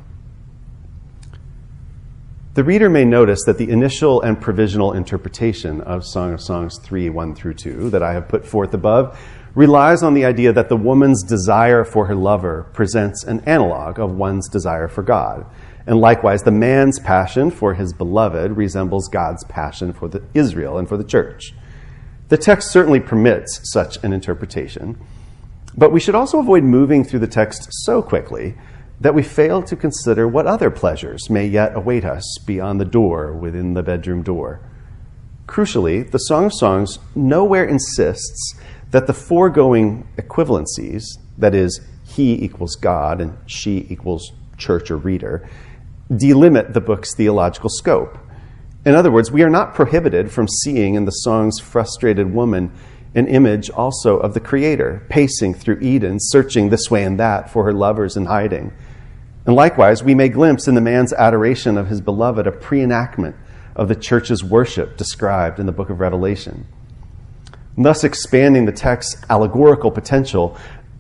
The reader may notice that the initial and provisional interpretation of Song of Songs three, one through two that I have put forth above relies on the idea that the woman's desire for her lover presents an analog of one's desire for God. And likewise, the man's passion for his beloved resembles God's passion for the Israel and for the church. The text certainly permits such an interpretation, but we should also avoid moving through the text so quickly that we fail to consider what other pleasures may yet await us beyond the door within the bedroom door. Crucially, the Song of Songs nowhere insists that the foregoing equivalencies, that is, he equals God and she equals church or reader, delimit the book's theological scope. In other words, we are not prohibited from seeing in the song's frustrated woman an image also of the Creator, pacing through Eden, searching this way and that for her lovers in hiding. And likewise, we may glimpse in the man's adoration of his beloved a pre-enactment of the church's worship described in the book of Revelation. Thus expanding the text's allegorical potential,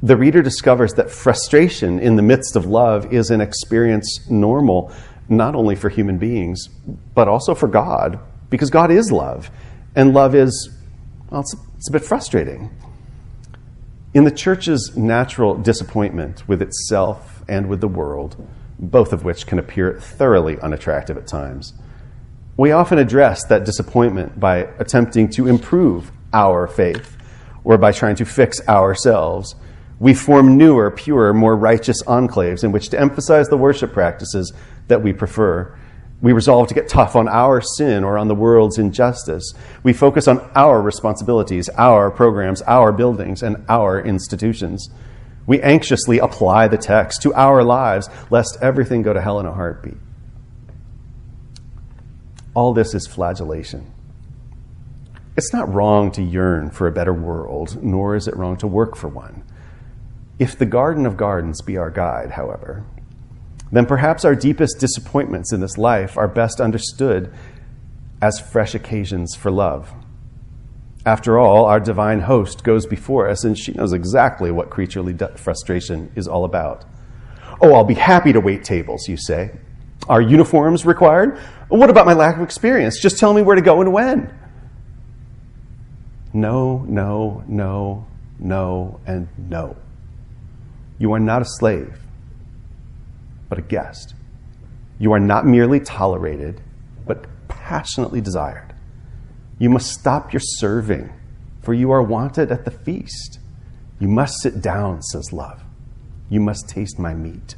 the reader discovers that frustration in the midst of love is an experience normal, not only for human beings, but also for God, because God is love, and love is, well, it's, it's a bit frustrating. In the church's natural disappointment with itself and with the world, both of which can appear thoroughly unattractive at times, we often address that disappointment by attempting to improve our faith or by trying to fix ourselves. We form newer, purer, more righteous enclaves in which to emphasize the worship practices that we prefer. We resolve to get tough on our sin or on the world's injustice. We focus on our responsibilities, our programs, our buildings, and our institutions. We anxiously apply the text to our lives, lest everything go to hell in a heartbeat. All this is flagellation. It's not wrong to yearn for a better world, nor is it wrong to work for one. If the Garden of Gardens be our guide, however, then perhaps our deepest disappointments in this life are best understood as fresh occasions for love. After all, our divine host goes before us, and she knows exactly what creaturely frustration is all about. Oh, I'll be happy to wait tables, you say. Are uniforms required? What about my lack of experience? Just tell me where to go and when. No, no, no, no, and no. You are not a slave, but a guest. You are not merely tolerated, but passionately desired. You must stop your serving, for you are wanted at the feast. You must sit down, says love. You must taste my meat.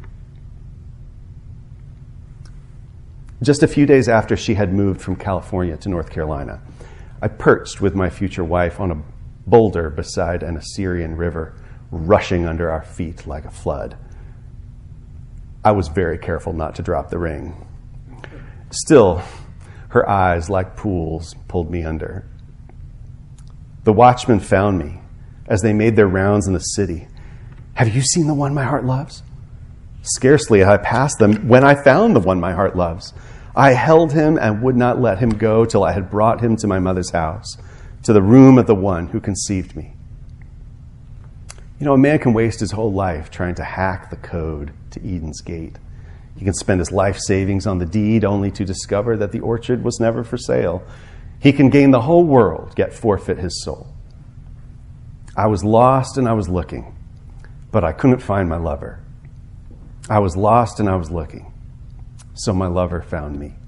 Just a few days after she had moved from California to North Carolina, I perched with my future wife on a boulder beside an Assyrian river, rushing under our feet like a flood. I was very careful not to drop the ring. Still, her eyes, like pools, pulled me under. The watchmen found me as they made their rounds in the city. Have you seen the one my heart loves? Scarcely had I passed them when I found the one my heart loves. I held him and would not let him go till I had brought him to my mother's house, to the room of the one who conceived me. You know, a man can waste his whole life trying to hack the code to Eden's gate. He can spend his life savings on the deed only to discover that the orchard was never for sale. He can gain the whole world, yet forfeit his soul. I was lost and I was looking, but I couldn't find my lover. I was lost and I was looking, so my lover found me.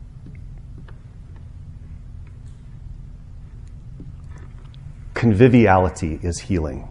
Conviviality is healing.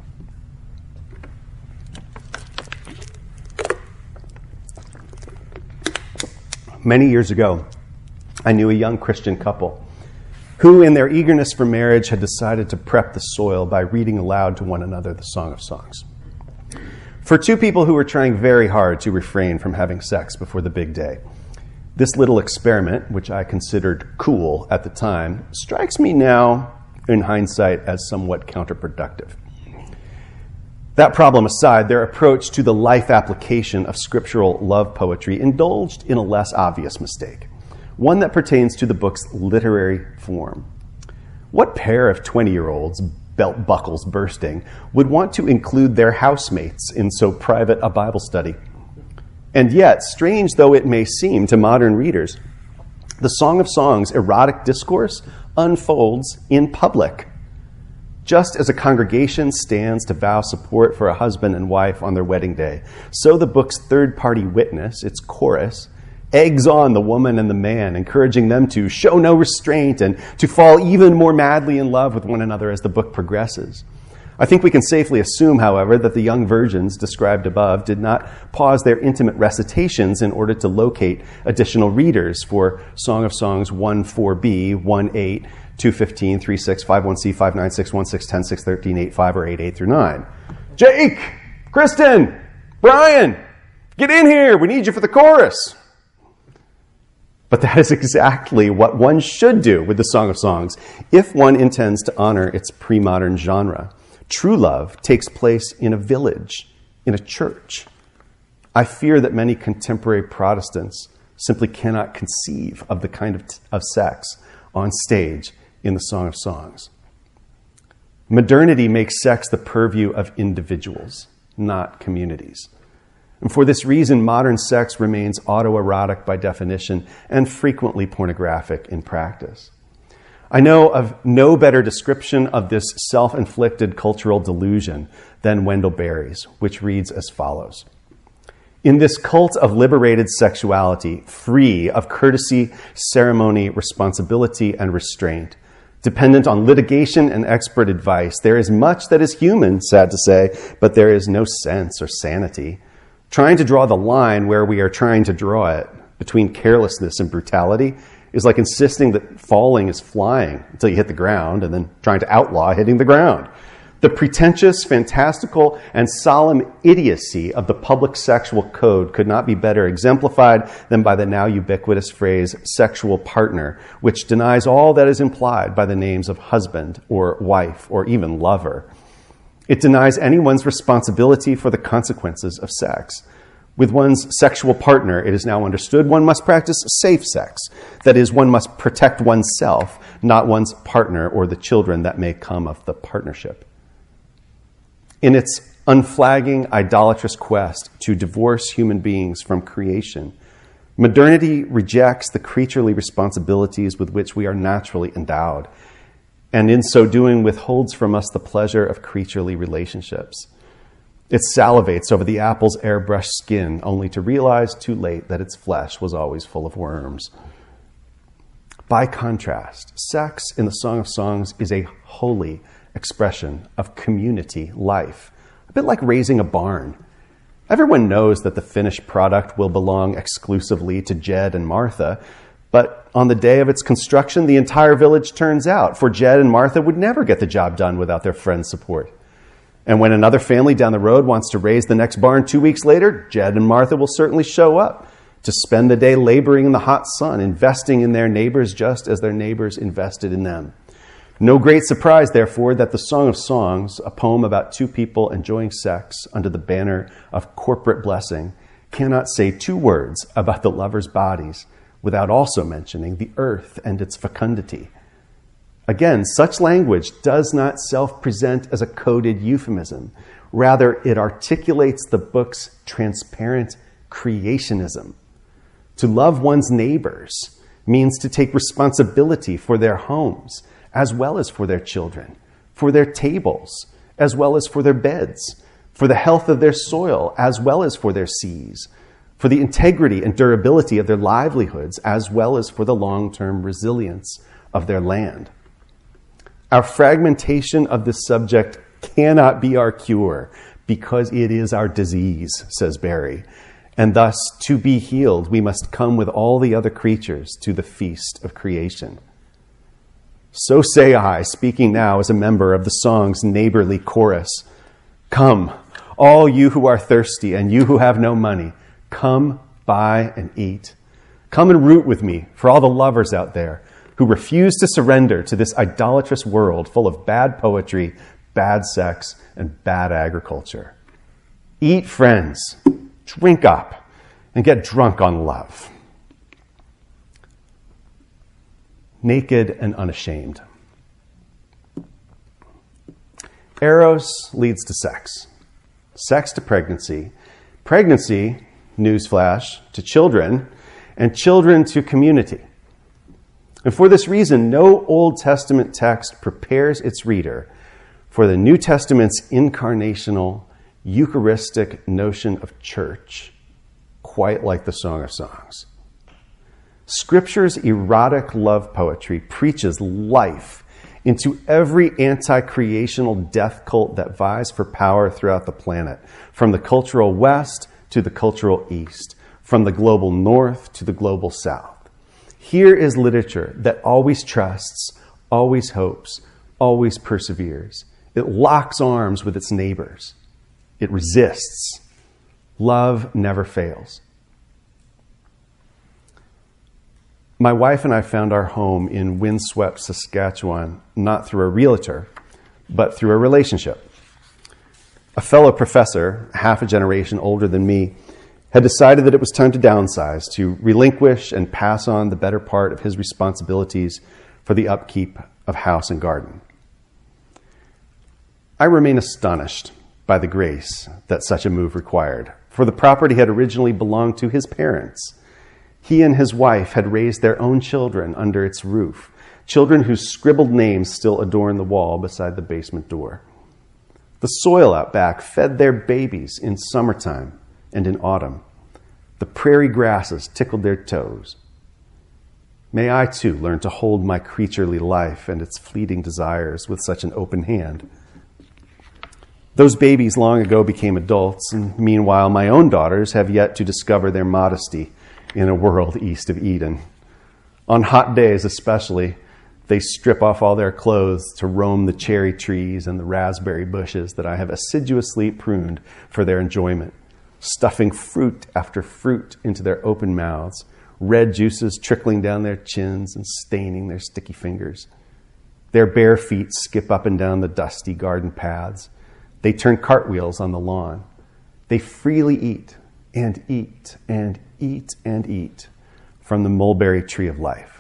Many years ago, I knew a young Christian couple who, in their eagerness for marriage, had decided to prep the soil by reading aloud to one another the Song of Songs. For two people who were trying very hard to refrain from having sex before the big day, this little experiment, which I considered cool at the time, strikes me now, in hindsight, as somewhat counterproductive. That problem aside, their approach to the life application of scriptural love poetry indulged in a less obvious mistake, one that pertains to the book's literary form. What pair of twenty-year-olds, belt buckles bursting, would want to include their housemates in so private a Bible study? And yet, strange though it may seem to modern readers, the Song of Songs' erotic discourse unfolds in public. Just as a congregation stands to vow support for a husband and wife on their wedding day, so the book's third-party witness, its chorus, eggs on the woman and the man, encouraging them to show no restraint and to fall even more madly in love with one another as the book progresses. I think we can safely assume, however, that the young virgins described above did not pause their intimate recitations in order to locate additional readers for Song of Songs one four b, one eight, two fifteen, three six, five one c, five nine six, one six, ten, six thirteen, eight five, or eight eight through nine. Jake! Kristen! Brian! Get in here! We need you for the chorus! But that is exactly what one should do with the Song of Songs if one intends to honor its pre-modern genre. True love takes place in a village, in a church. I fear that many contemporary Protestants simply cannot conceive of the kind of, t- of sex on stage in the Song of Songs. Modernity makes sex the purview of individuals, not communities. And for this reason, modern sex remains autoerotic by definition and frequently pornographic in practice. I know of no better description of this self-inflicted cultural delusion than Wendell Berry's, which reads as follows. In this cult of liberated sexuality, free of courtesy, ceremony, responsibility, and restraint, dependent on litigation and expert advice, there is much that is human, sad to say, but there is no sense or sanity. Trying to draw the line where we are trying to draw it between carelessness and brutality is like insisting that falling is flying until you hit the ground and then trying to outlaw hitting the ground. The pretentious, fantastical, and solemn idiocy of the public sexual code could not be better exemplified than by the now ubiquitous phrase sexual partner, which denies all that is implied by the names of husband or wife or even lover. It denies anyone's responsibility for the consequences of sex. With one's sexual partner, it is now understood one must practice safe sex. That is, one must protect oneself, not one's partner or the children that may come of the partnership. In its unflagging, idolatrous quest to divorce human beings from creation, modernity rejects the creaturely responsibilities with which we are naturally endowed, and in so doing withholds from us the pleasure of creaturely relationships. It salivates over the apple's airbrushed skin, only to realize too late that its flesh was always full of worms. By contrast, sex in the Song of Songs is a holy expression of community life, a bit like raising a barn. Everyone knows that the finished product will belong exclusively to Jed and Martha, but on the day of its construction, the entire village turns out, for Jed and Martha would never get the job done without their friends' support. And when another family down the road wants to raise the next barn two weeks later, Jed and Martha will certainly show up to spend the day laboring in the hot sun, investing in their neighbors just as their neighbors invested in them. No great surprise, therefore, that the Song of Songs, a poem about two people enjoying sex under the banner of corporate blessing, cannot say two words about the lovers' bodies without also mentioning the earth and its fecundity. Again, such language does not self-present as a coded euphemism. Rather, it articulates the book's transparent creationism. To love one's neighbors means to take responsibility for their homes, as well as for their children, for their tables, as well as for their beds, for the health of their soil, as well as for their seas, for the integrity and durability of their livelihoods, as well as for the long-term resilience of their land. Our fragmentation of this subject cannot be our cure because it is our disease, says Berry. And thus, to be healed, we must come with all the other creatures to the feast of creation. So say I, speaking now as a member of the song's neighborly chorus, come, all you who are thirsty and you who have no money, come, buy, and eat. Come and root with me for all the lovers out there who refuse to surrender to this idolatrous world full of bad poetry, bad sex, and bad agriculture. Eat, friends, drink up, and get drunk on love. Naked and unashamed. Eros leads to sex. Sex to pregnancy. Pregnancy, newsflash, to children, and children to community. And for this reason, no Old Testament text prepares its reader for the New Testament's incarnational, Eucharistic notion of church, quite like the Song of Songs. Scripture's erotic love poetry preaches life into every anti-creational death cult that vies for power throughout the planet, from the cultural West to the cultural East, from the global North to the global South. Here is literature that always trusts, always hopes, always perseveres. It locks arms with its neighbors. It resists. Love never fails. My wife and I found our home in windswept Saskatchewan, not through a realtor, but through a relationship. A fellow professor, half a generation older than me, had decided that it was time to downsize, to relinquish and pass on the better part of his responsibilities for the upkeep of house and garden. I remain astonished by the grace that such a move required, for the property had originally belonged to his parents. He and his wife had raised their own children under its roof, children whose scribbled names still adorn the wall beside the basement door. The soil out back fed their babies in summertime and in autumn. The prairie grasses tickled their toes. May I, too, learn to hold my creaturely life and its fleeting desires with such an open hand. Those babies long ago became adults, and meanwhile my own daughters have yet to discover their modesty in a world east of Eden. On hot days especially, they strip off all their clothes to roam the cherry trees and the raspberry bushes that I have assiduously pruned for their enjoyment, stuffing fruit after fruit into their open mouths, red juices trickling down their chins and staining their sticky fingers. Their bare feet skip up and down the dusty garden paths. They turn cartwheels on the lawn. They freely eat and eat and eat and eat from the mulberry tree of life.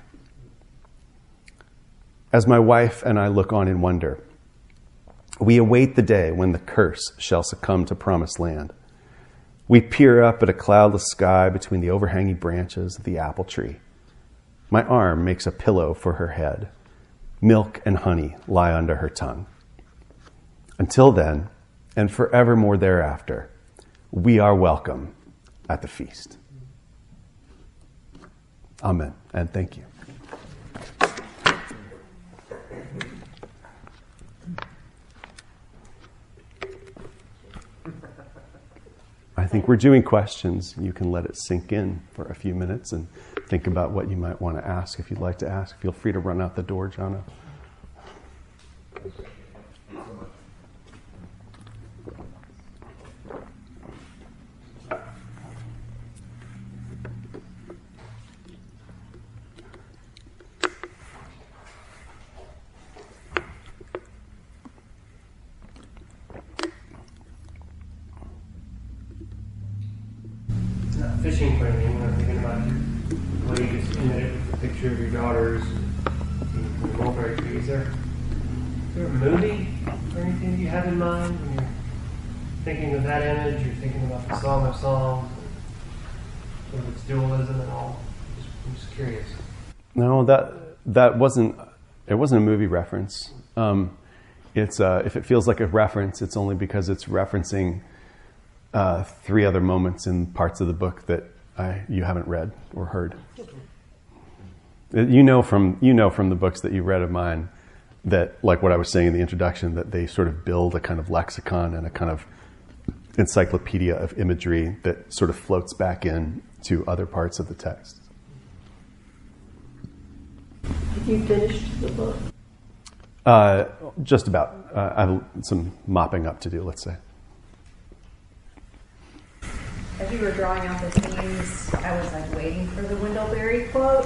As my wife and I look on in wonder, we await the day when the curse shall succumb to promised land. We peer up at a cloudless sky between the overhanging branches of the apple tree. My arm makes a pillow for her head. Milk and honey lie under her tongue. Until then, and forevermore thereafter, we are welcome at the feast. Amen, and thank you. I think we're doing questions. You can let it sink in for a few minutes and think about what you might want to ask. If you'd like to ask, feel free to run out the door, Jono. Fishing for anything when I'm thinking about the way you just ended it with the picture of your daughters and the mulberry tree. Is there, is there a movie or anything that you have in mind when you're thinking of that image? You're thinking about the Song of Songs, and sort of its dualism and all. Just, I'm just curious. No, that that wasn't. It wasn't a movie reference. Um, it's uh, if it feels like a reference, it's only because it's referencing Uh, three other moments in parts of the book that I, you haven't read or heard. You know from you know from the books that you read of mine that, like what I was saying in the introduction, that they sort of build a kind of lexicon and a kind of encyclopedia of imagery that sort of floats back in to other parts of the text. Have you finished the book? Uh, just about. Uh, I have some mopping up to do, let's say. As you were drawing out the themes, I was like waiting for the Wendell quote.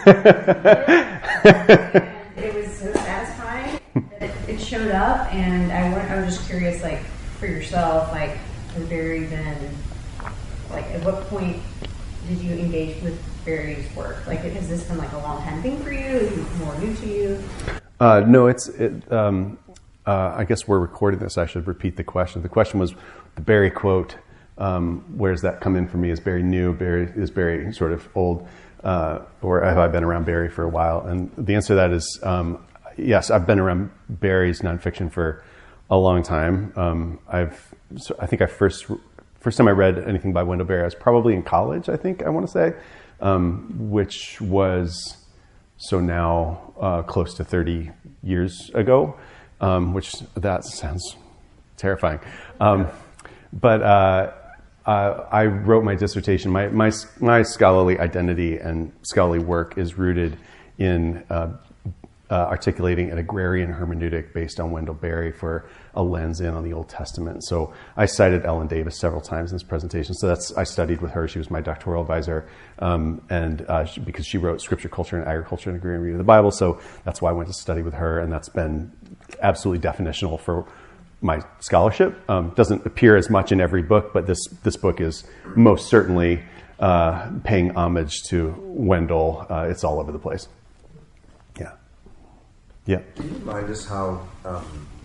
And it was so satisfying that it, it showed up, and I, went, I was just curious, like, for yourself, like, has Barry been, like, at what point did you engage with Barry's work? Like, has this been like a long time thing for you? Is it more new to you? Uh, no, it's. It, um, uh, I guess we're recording this. I should repeat the question. The question was the Barry quote. Um, where does that come in for me? Is Barry new? Barry is Barry sort of old, uh, or have I been around Barry for a while? And the answer to that is um, yes. I've been around Barry's nonfiction for a long time. Um, I've. So I think I first first time I read anything by Wendell Berry, I was probably in college. I think I want to say, um, which was so now uh, close to thirty years ago. Um, which that sounds terrifying, um, but. Uh, Uh, I wrote my dissertation. My, my my scholarly identity and scholarly work is rooted in uh, uh, articulating an agrarian hermeneutic based on Wendell Berry for a lens in on the Old Testament. So I cited Ellen Davis several times in this presentation. So that's I studied with her. She was my doctoral advisor, um, and uh, she, because she wrote Scripture, Culture, and Agriculture and Agrarian Reading of the Bible. So that's why I went to study with her, and that's been absolutely definitional for my scholarship. Um, doesn't appear as much in every book, but this this book is most certainly uh, paying homage to Wendell. Uh, it's all over the place. Yeah. Yeah. Can you remind us how um,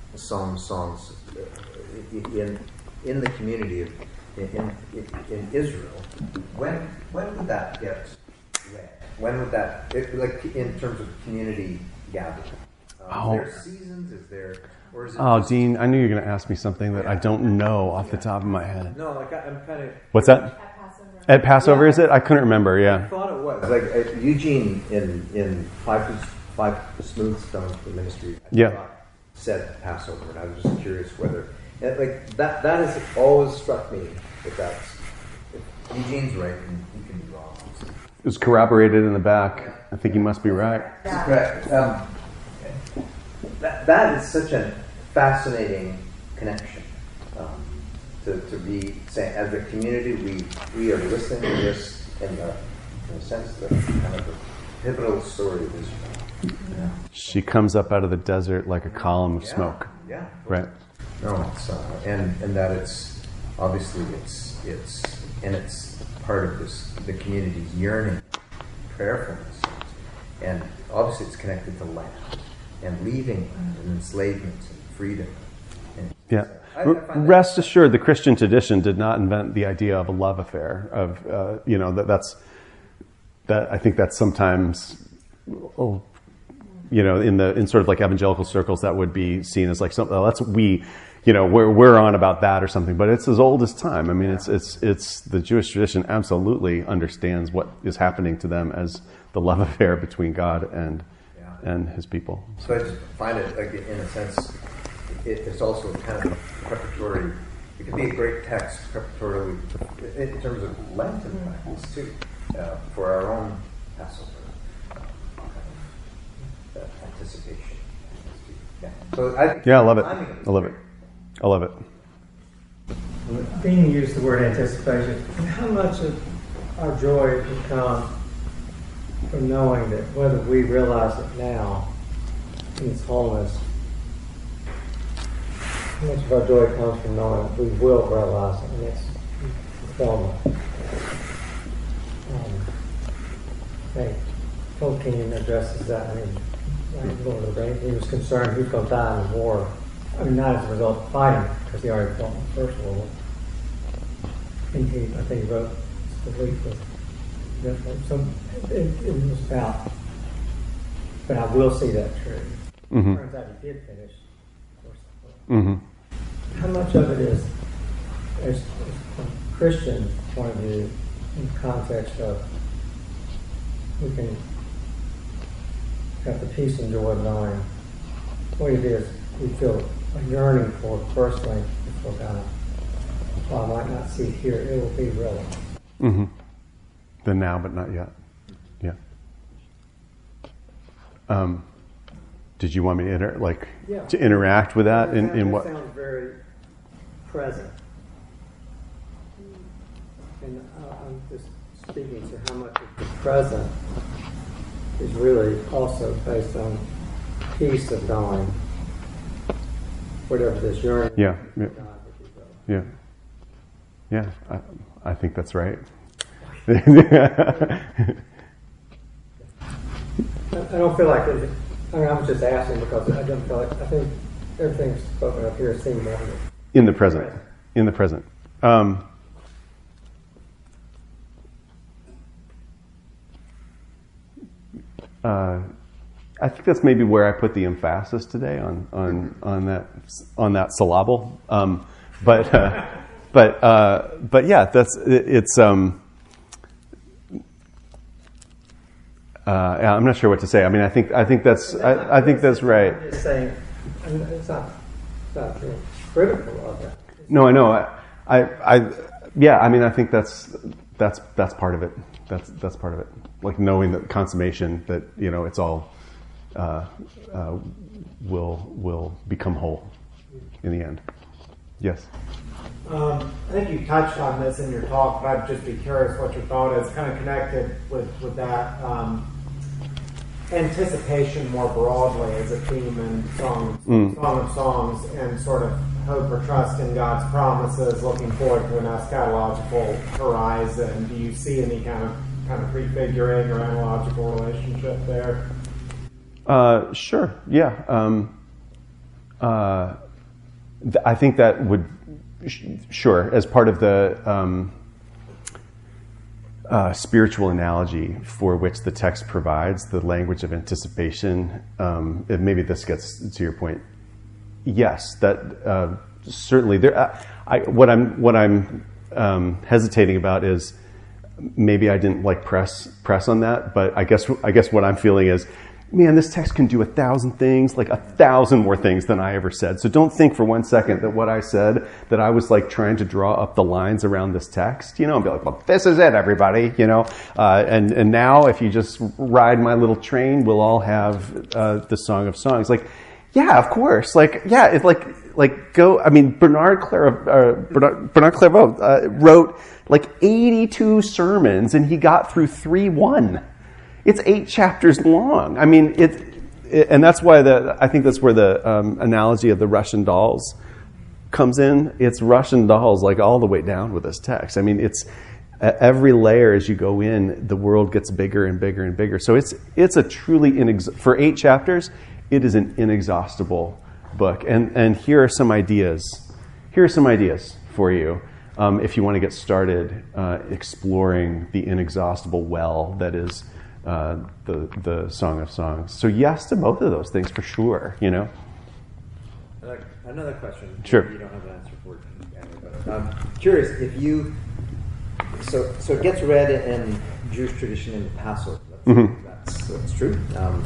psalm songs in in the community of in, in, in Israel, when when would that get read? When would that, it, like in terms of community gathering? Um, Oh. Is there seasons? Is there, or is it? Oh, just- Dean, I knew you were going to ask me something that I don't know off the top of my head. No, like I, I'm kind of. What's that? At Passover. At Passover, Yeah. is it? I couldn't remember, I yeah. thought it was like uh, Eugene in in Five Five Smooth Stones for Ministry. I Yeah. thought, said Passover, and I was just curious whether, and, like that that has always struck me that that's if Eugene's right and he can be wrong. It was corroborated in the back. I think you must be right. Correct. Um, that that is such a fascinating connection. Um, to, to be saying, as a community, we we are listening to this in the in a sense the kind of the pivotal story of Israel. Yeah. She comes up out of the desert like a column of Yeah. smoke. Yeah. Right. No, it's uh, and and that it's obviously it's it's and it's part of this the community's yearning, prayerfulness, and obviously it's connected to land and leaving land and enslavement and freedom. And Yeah. I- I R- find that- Rest assured, the Christian tradition did not invent the idea of a love affair. Of uh, you know that that's that I think that's sometimes, oh, you know, in the in sort of like evangelical circles that would be seen as like something. Oh, that's we, you know, we're we're on about that or something. But it's as old as time. I mean, it's it's it's the Jewish tradition absolutely understands what is happening to them as the love affair between God and Yeah. and His people. So I just find it like in a sense, it, it's also kind of preparatory. It could be a great text preparatory in terms of Lenten practice too, uh, for our own Passover uh, anticipation. Yeah. So I Yeah, I love it. timing of I love it. I love it. Dean used the word anticipation. And how much of our joy can come from knowing that whether we realize it now in its wholeness, how much of our joy comes from knowing that we will realize it in its fulfillment. Um, I think Tolkien addresses that. I mean, like Lord of the Rings, he was concerned who's going to die in the war. I mean, not as a result of fighting, because he already fought in the First World War. And he, I think he wrote the week was different. So it, it was about, but I will see that true. Mm-hmm. Turns out he did finish, of course. Mm-hmm. How much of it is, as, as from a Christian point of view, in the context of we can have the peace and joy of knowing what it is we feel a yearning for personally before God. While I might not see it here, it will be relevant. Mm-hmm. The now, but not yet. Yeah. Um, did you want me to inter- like Yeah. to interact with that in, in what? sounds very present. And uh, I'm just speaking to how much of the present is really also based on peace of knowing whatever this yearning Yeah, for yeah. God would be relevant. Yeah. Yeah. I, I think that's right. I, I don't feel like it, I mean, I was just asking because I don't feel like, I think everything's spoken up here seems more In the present. In the present. Um, uh, I think that's maybe where I put the emphasis today on on, on that on that syllable. Um, but uh, but uh, but yeah, that's it, it's. Um, uh, yeah, I'm not sure what to say. I mean, I think I think that's I, I think that's right. I'm just saying, I mean, it's not, it's not being critical of that. No, I know. I, I, I, yeah. I mean, I think that's that's that's part of it. That's that's part of it. Like knowing that consummation, that you know, it's all uh, uh, will will become whole in the end. Yes. Um, I think you touched on this in your talk, but I'd just be curious what your thought is, kind of connected with, with that. Um, anticipation more broadly as a theme in Song, Mm. Song of Songs, and sort of hope or trust in God's promises, looking forward to an eschatological horizon. Do you see any kind of kind of prefiguring or analogical relationship there? Uh, sure. Yeah. Um, uh, th- I think that would, sh- sure, as part of the um, uh, spiritual analogy for which the text provides, the language of anticipation, um, and maybe this gets to your point. Yes, that uh, certainly there. Uh, I, what I'm what I'm um, hesitating about is maybe I didn't like press press on that, but I guess I guess what I'm feeling is, man, this text can do a thousand things, like a thousand more things than I ever said. So don't think for one second that what I said, that I was like trying to draw up the lines around this text, you know, and be like, well, this is it, everybody, you know. Uh, and and now if you just ride my little train, we'll all have uh, the Song of Songs. Like, yeah, of course. Like, yeah, it's like like go. I mean, Bernard Clairvaux, uh, Bernard, Bernard Clairvaux uh, wrote like eighty-two sermons, and he got through three one. It's eight chapters long. I mean, it, it and that's why the I think that's where the um, analogy of the Russian dolls comes in. It's Russian dolls like all the way down with this text. I mean, it's uh, every layer as you go in, the world gets bigger and bigger and bigger. So it's it's a truly inex- for eight chapters. It is an inexhaustible book. And and here are some ideas. Here are some ideas for you um, if you want to get started uh, exploring the inexhaustible well that is uh, the the Song of Songs. So yes to both of those things for sure. You know. Another, another question. Sure. You don't have an answer for it. But I'm curious if you. So so it gets read in Jewish tradition in the Passover. That's, Mm-hmm. that's, that's true. Um,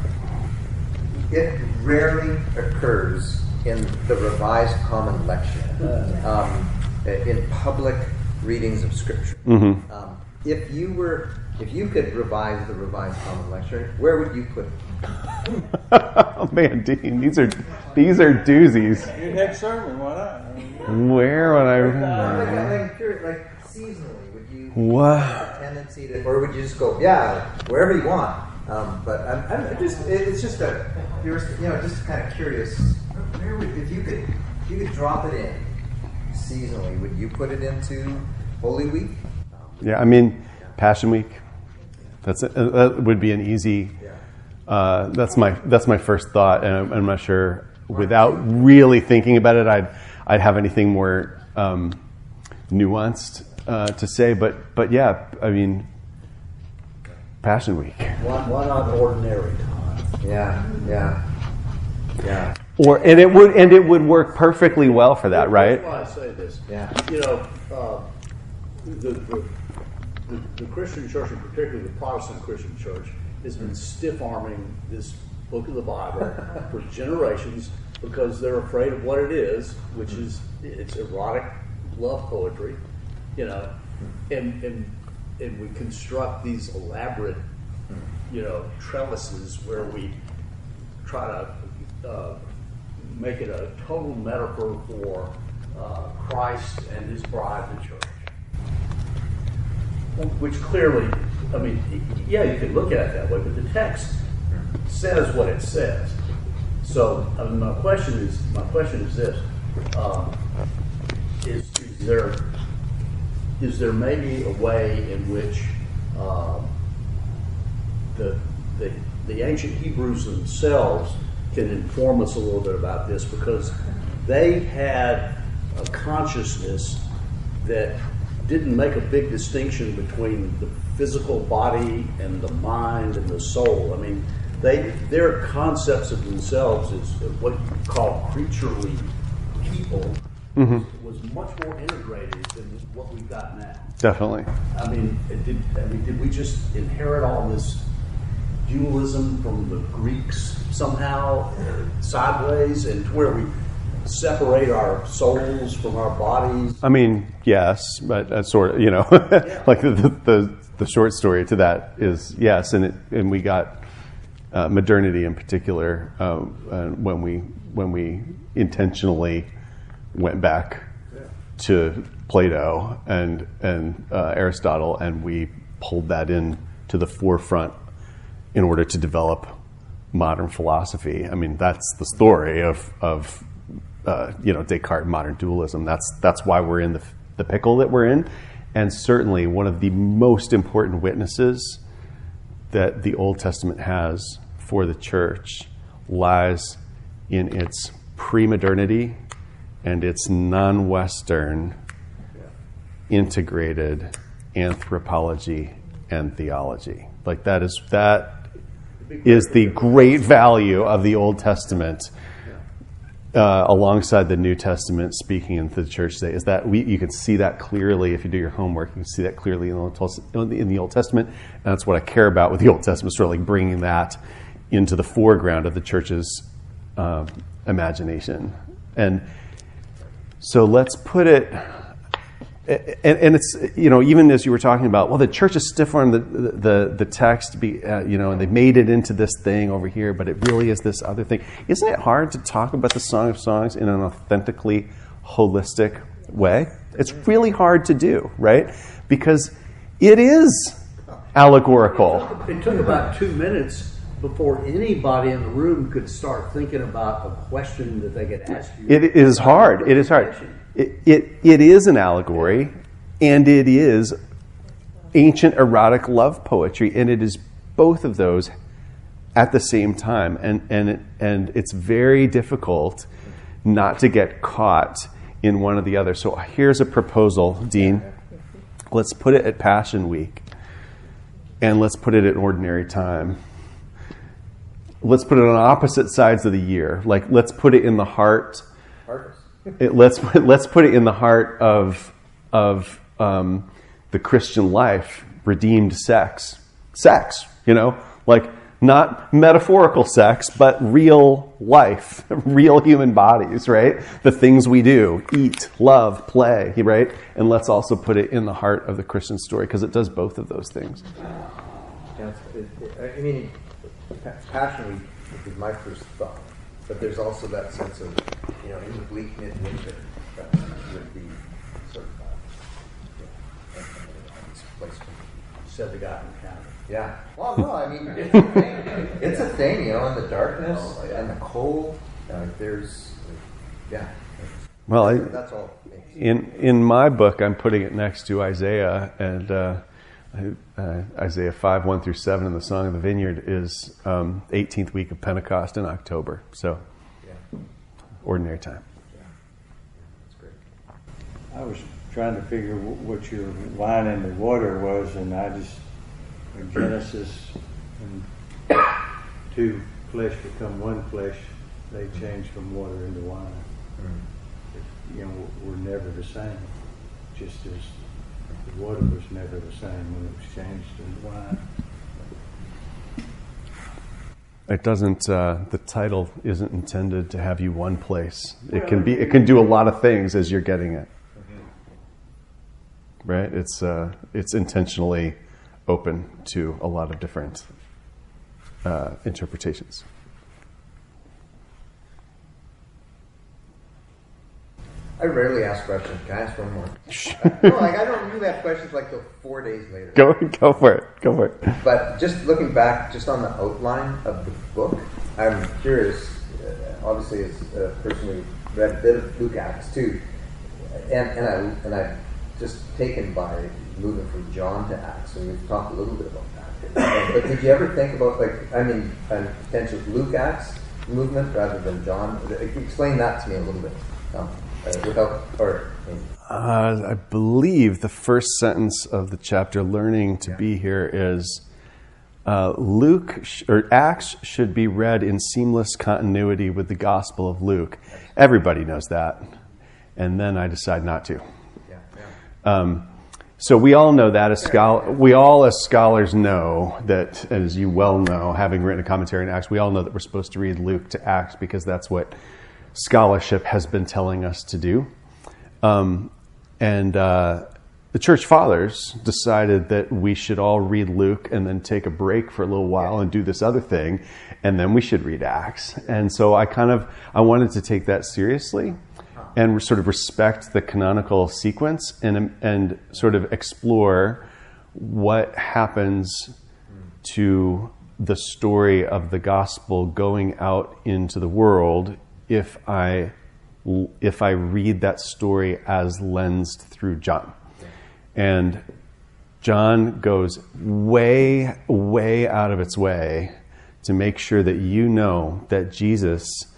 It rarely occurs in the Revised Common Lectionary, um, in public readings of Scripture. Mm-hmm. Um, if you were, if you could revise the Revised Common Lectionary, where would you put it? Oh man, Dean, these are these are doozies. Your next sermon, why not? Where would I? Like, I'm curious, like seasonally, would you What? have a tendency to, or would you just go, yeah, wherever you want? Um, but I'm, I'm just, it's just a, you know, just kind of curious. Where would, if you could, if you could drop it in seasonally, would you put it into Holy Week? Um, Yeah, I mean, Passion Week. That's a, that would be an easy. Uh, that's my that's my first thought, and I'm, I'm not sure. Without really thinking about it, I'd I'd have anything more um, nuanced uh, to say. But but yeah, I mean, Passion Week. Why, why not ordinary time? Yeah, yeah, yeah. Or and it would and it would work perfectly well for that, right? That's why I say this. Yeah. You know, uh, the, the, the the Christian church, and particularly the Protestant Christian church, has been stiff-arming this book of the Bible for generations because they're afraid of what it is, which is it's erotic love poetry, you know, and and and we construct these elaborate, you know, trellises where we try to uh, make it a total metaphor for uh, Christ and his bride, the church. Which clearly, I mean, yeah, you can look at it that way, but the text says what it says. So, I mean, my question is, my question is this: um, is, is there is there maybe a way in which um, the the the ancient Hebrews themselves can inform us a little bit about this, because they had a consciousness that didn't make a big distinction between the physical body and the mind and the soul. I mean, they their concepts of themselves is what you call creaturely people mm-hmm. was much more integrated than what we've got now. Definitely. I mean, it did. I mean, did we just inherit all this dualism from the Greeks somehow, uh, sideways, and to where we separate our souls from our bodies? I mean, yes, but uh, sort of, you know, like the, the the short story to that is yes, and it, and we got uh, modernity in particular uh, uh, when we when we intentionally went back yeah. to Plato and and uh, Aristotle, and we pulled that in to the forefront in order to develop modern philosophy. I mean, that's the story of of Uh, you know, Descartes, modern dualism. That's that's why we're in the the pickle that we're in, and certainly one of the most important witnesses that the Old Testament has for the church lies in its pre-modernity and it's non-Western integrated anthropology and theology. Like that is that is the great value of the Old Testament uh, alongside the New Testament speaking into the church today. Is that we you can see that clearly if you do your homework. You can see that clearly in the Old, in the Old Testament, and that's what I care about with the Old Testament. Sort of like bringing that into the foreground of the church's um, imagination. And so let's put it. And, and it's, you know, even as you were talking about, well, the church is stiff on the the the text, be, uh, you know, and they made it into this thing over here, but it really is this other thing. Isn't it hard to talk about the Song of Songs in an authentically holistic way? It's really hard to do, right? Because it is allegorical. It took about two minutes before anybody in the room could start thinking about a question that they could ask you. It is hard. It is hard. It, it it is an allegory, and it is ancient erotic love poetry, and it is both of those at the same time, and and it, and it's very difficult not to get caught in one or the other. So here's a proposal, Dean. Let's put it at Passion Week, and let's put it at ordinary time. Let's put it on opposite sides of the year. Like let's put it in the heart. It, let's let's put it in the heart of of um, the Christian life, redeemed sex, sex. You know, like not metaphorical sex, but real life, real human bodies, right? The things we do, eat, love, play, right? And let's also put it in the heart of the Christian story because it does both of those things. Yeah, it, it, I mean, Passion Week is my first thought. But there's also that sense of, you know, in the bleak midwinter, that would be sort of, uh, yeah, place. Said the guy from Canada. Yeah. Well, no, I mean, it's a thing. It's a thing, you know, in the darkness oh, yeah. and the cold. Uh, there's, yeah. Well, I, that's all. In in my book, I'm putting it next to Isaiah, and uh, uh, Isaiah five, one through seven in the Song of the Vineyard is um, eighteenth week of Pentecost in October. So, yeah. Ordinary time. Yeah. That's great. I was trying to figure what your wine and the water was, and I just, in Genesis, and two flesh become one flesh, they change from water into wine. Mm-hmm. You know, we're never the same, just as the water was never the same when it was changed into wine. It doesn't. Uh, the title isn't intended to have you one place. It can be. It can do a lot of things as you're getting it. Right. It's. Uh, it's intentionally open to a lot of different uh, interpretations. I rarely ask questions. Can I ask one more? No, like I don't really have questions like till four days later. Go, go for it. Go for it. But just looking back, just on the outline of the book, I'm curious. Uh, obviously, as a person who read a bit of Luke Acts too, and and I and I'm just taken by moving from John to Acts, and we've talked a little bit about that. But did you ever think about like I mean, a potential Luke Acts movement rather than John? Explain that to me a little bit. Um, Uh, without, or, uh, I believe the first sentence of the chapter, learning to yeah. be here, is uh, Luke sh- or Acts should be read in seamless continuity with the Gospel of Luke. Everybody knows that, and then I decide not to. Yeah, yeah. Um, so we all know that as scholar, we all as scholars know that, as you well know, having written a commentary on Acts, we all know that we're supposed to read Luke to Acts because that's what scholarship has been telling us to do. Um, and uh, the church fathers decided that we should all read Luke and then take a break for a little while and do this other thing, and then we should read Acts. And so I kind of, I wanted to take that seriously and sort of respect the canonical sequence and and sort of explore what happens to the story of the gospel going out into the world if I if I read that story as lensed through John. And John goes way, way out of its way to make sure that you know that Jesus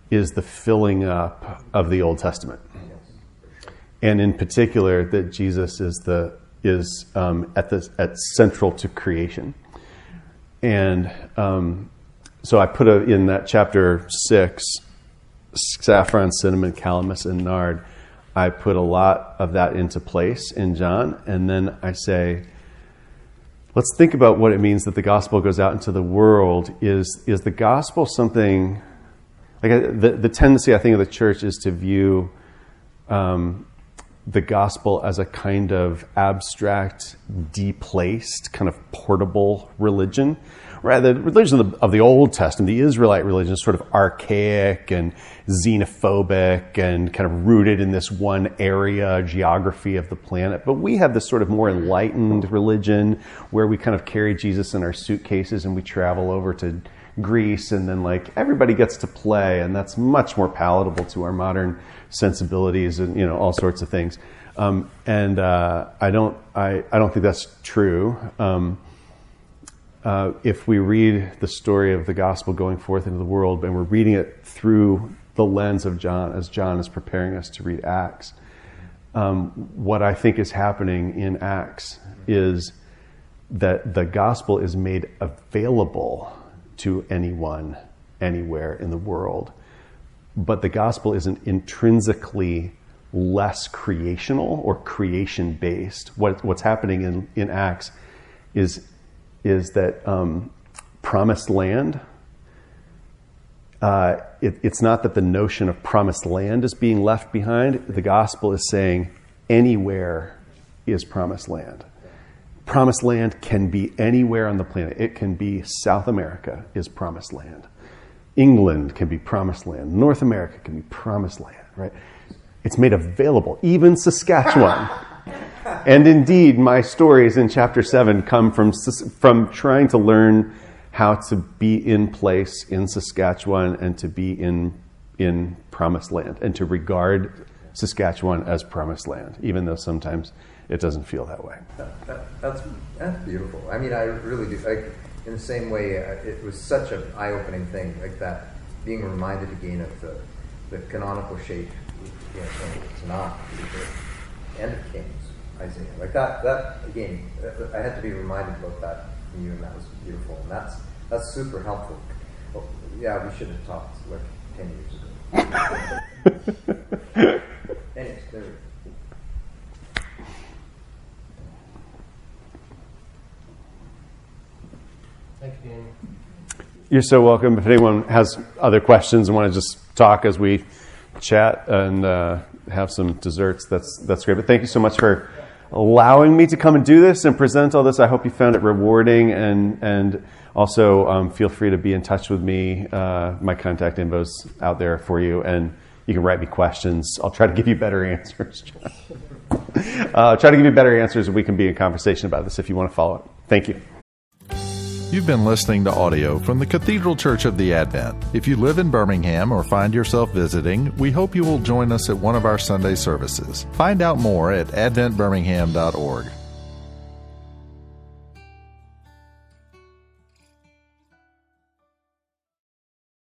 is the filling up of the Old Testament. And in particular, that Jesus is the is um, at the at central to creation. And um, so I put a, in that chapter six, saffron, cinnamon, calamus, and nard, I put a lot of that into place in John. And then I say, let's think about what it means that the gospel goes out into the world. Is is the gospel something, like the, the tendency, I think, of the church is to view um, the gospel as a kind of abstract, deplaced, kind of portable religion. Right, the religion of the, of the Old Testament, the Israelite religion, is sort of archaic and xenophobic and kind of rooted in this one area, geography of the planet. But we have this sort of more enlightened religion where we kind of carry Jesus in our suitcases and we travel over to Greece, and then like everybody gets to play, and that's much more palatable to our modern sensibilities and, you know, all sorts of things. Um, and uh, I don't, I, I don't think that's true. Um, Uh, if we read the story of the gospel going forth into the world, and we're reading it through the lens of John, as John is preparing us to read Acts, um, what I think is happening in Acts is that the gospel is made available to anyone, anywhere in the world. But the gospel isn't intrinsically less creational or creation-based. What, what's happening in, in Acts is is that um, promised land, uh, it, it's not that the notion of promised land is being left behind. The gospel is saying anywhere is promised land. Promised land can be anywhere on the planet. It can be South America is promised land. England can be promised land. North America can be promised land, right? It's made available. Even Saskatchewan. And indeed, my stories in chapter seven come from from trying to learn how to be in place in Saskatchewan and to be in in promised land and to regard Saskatchewan as promised land, even though sometimes it doesn't feel that way. That, that, that's that's beautiful. I mean, I really do. Like, in the same way, uh, it was such an eye-opening thing, like that, being reminded again of the the canonical shape, you know, it's not the end of Kings. Isaiah, like that, that again, I had to be reminded about that from you, and that was beautiful, and that's that's super helpful. Well, yeah, we should have talked like ten years ago. Anyways, there we go. Thank you, Danny. You're so welcome. If anyone has other questions and want to just talk as we chat and uh, have some desserts, that's that's great. But thank you so much for allowing me to come and do this and present all this. I hope you found it rewarding, and and also um, feel free to be in touch with me. Uh, my contact info's out there for you, and you can write me questions. I'll try to give you better answers. uh, try to give you better answers, and we can be in conversation about this if you want to follow up. Thank you. You've been listening to audio from the Cathedral Church of the Advent. If you live in Birmingham or find yourself visiting, we hope you will join us at one of our Sunday services. Find out more at advent birmingham dot org.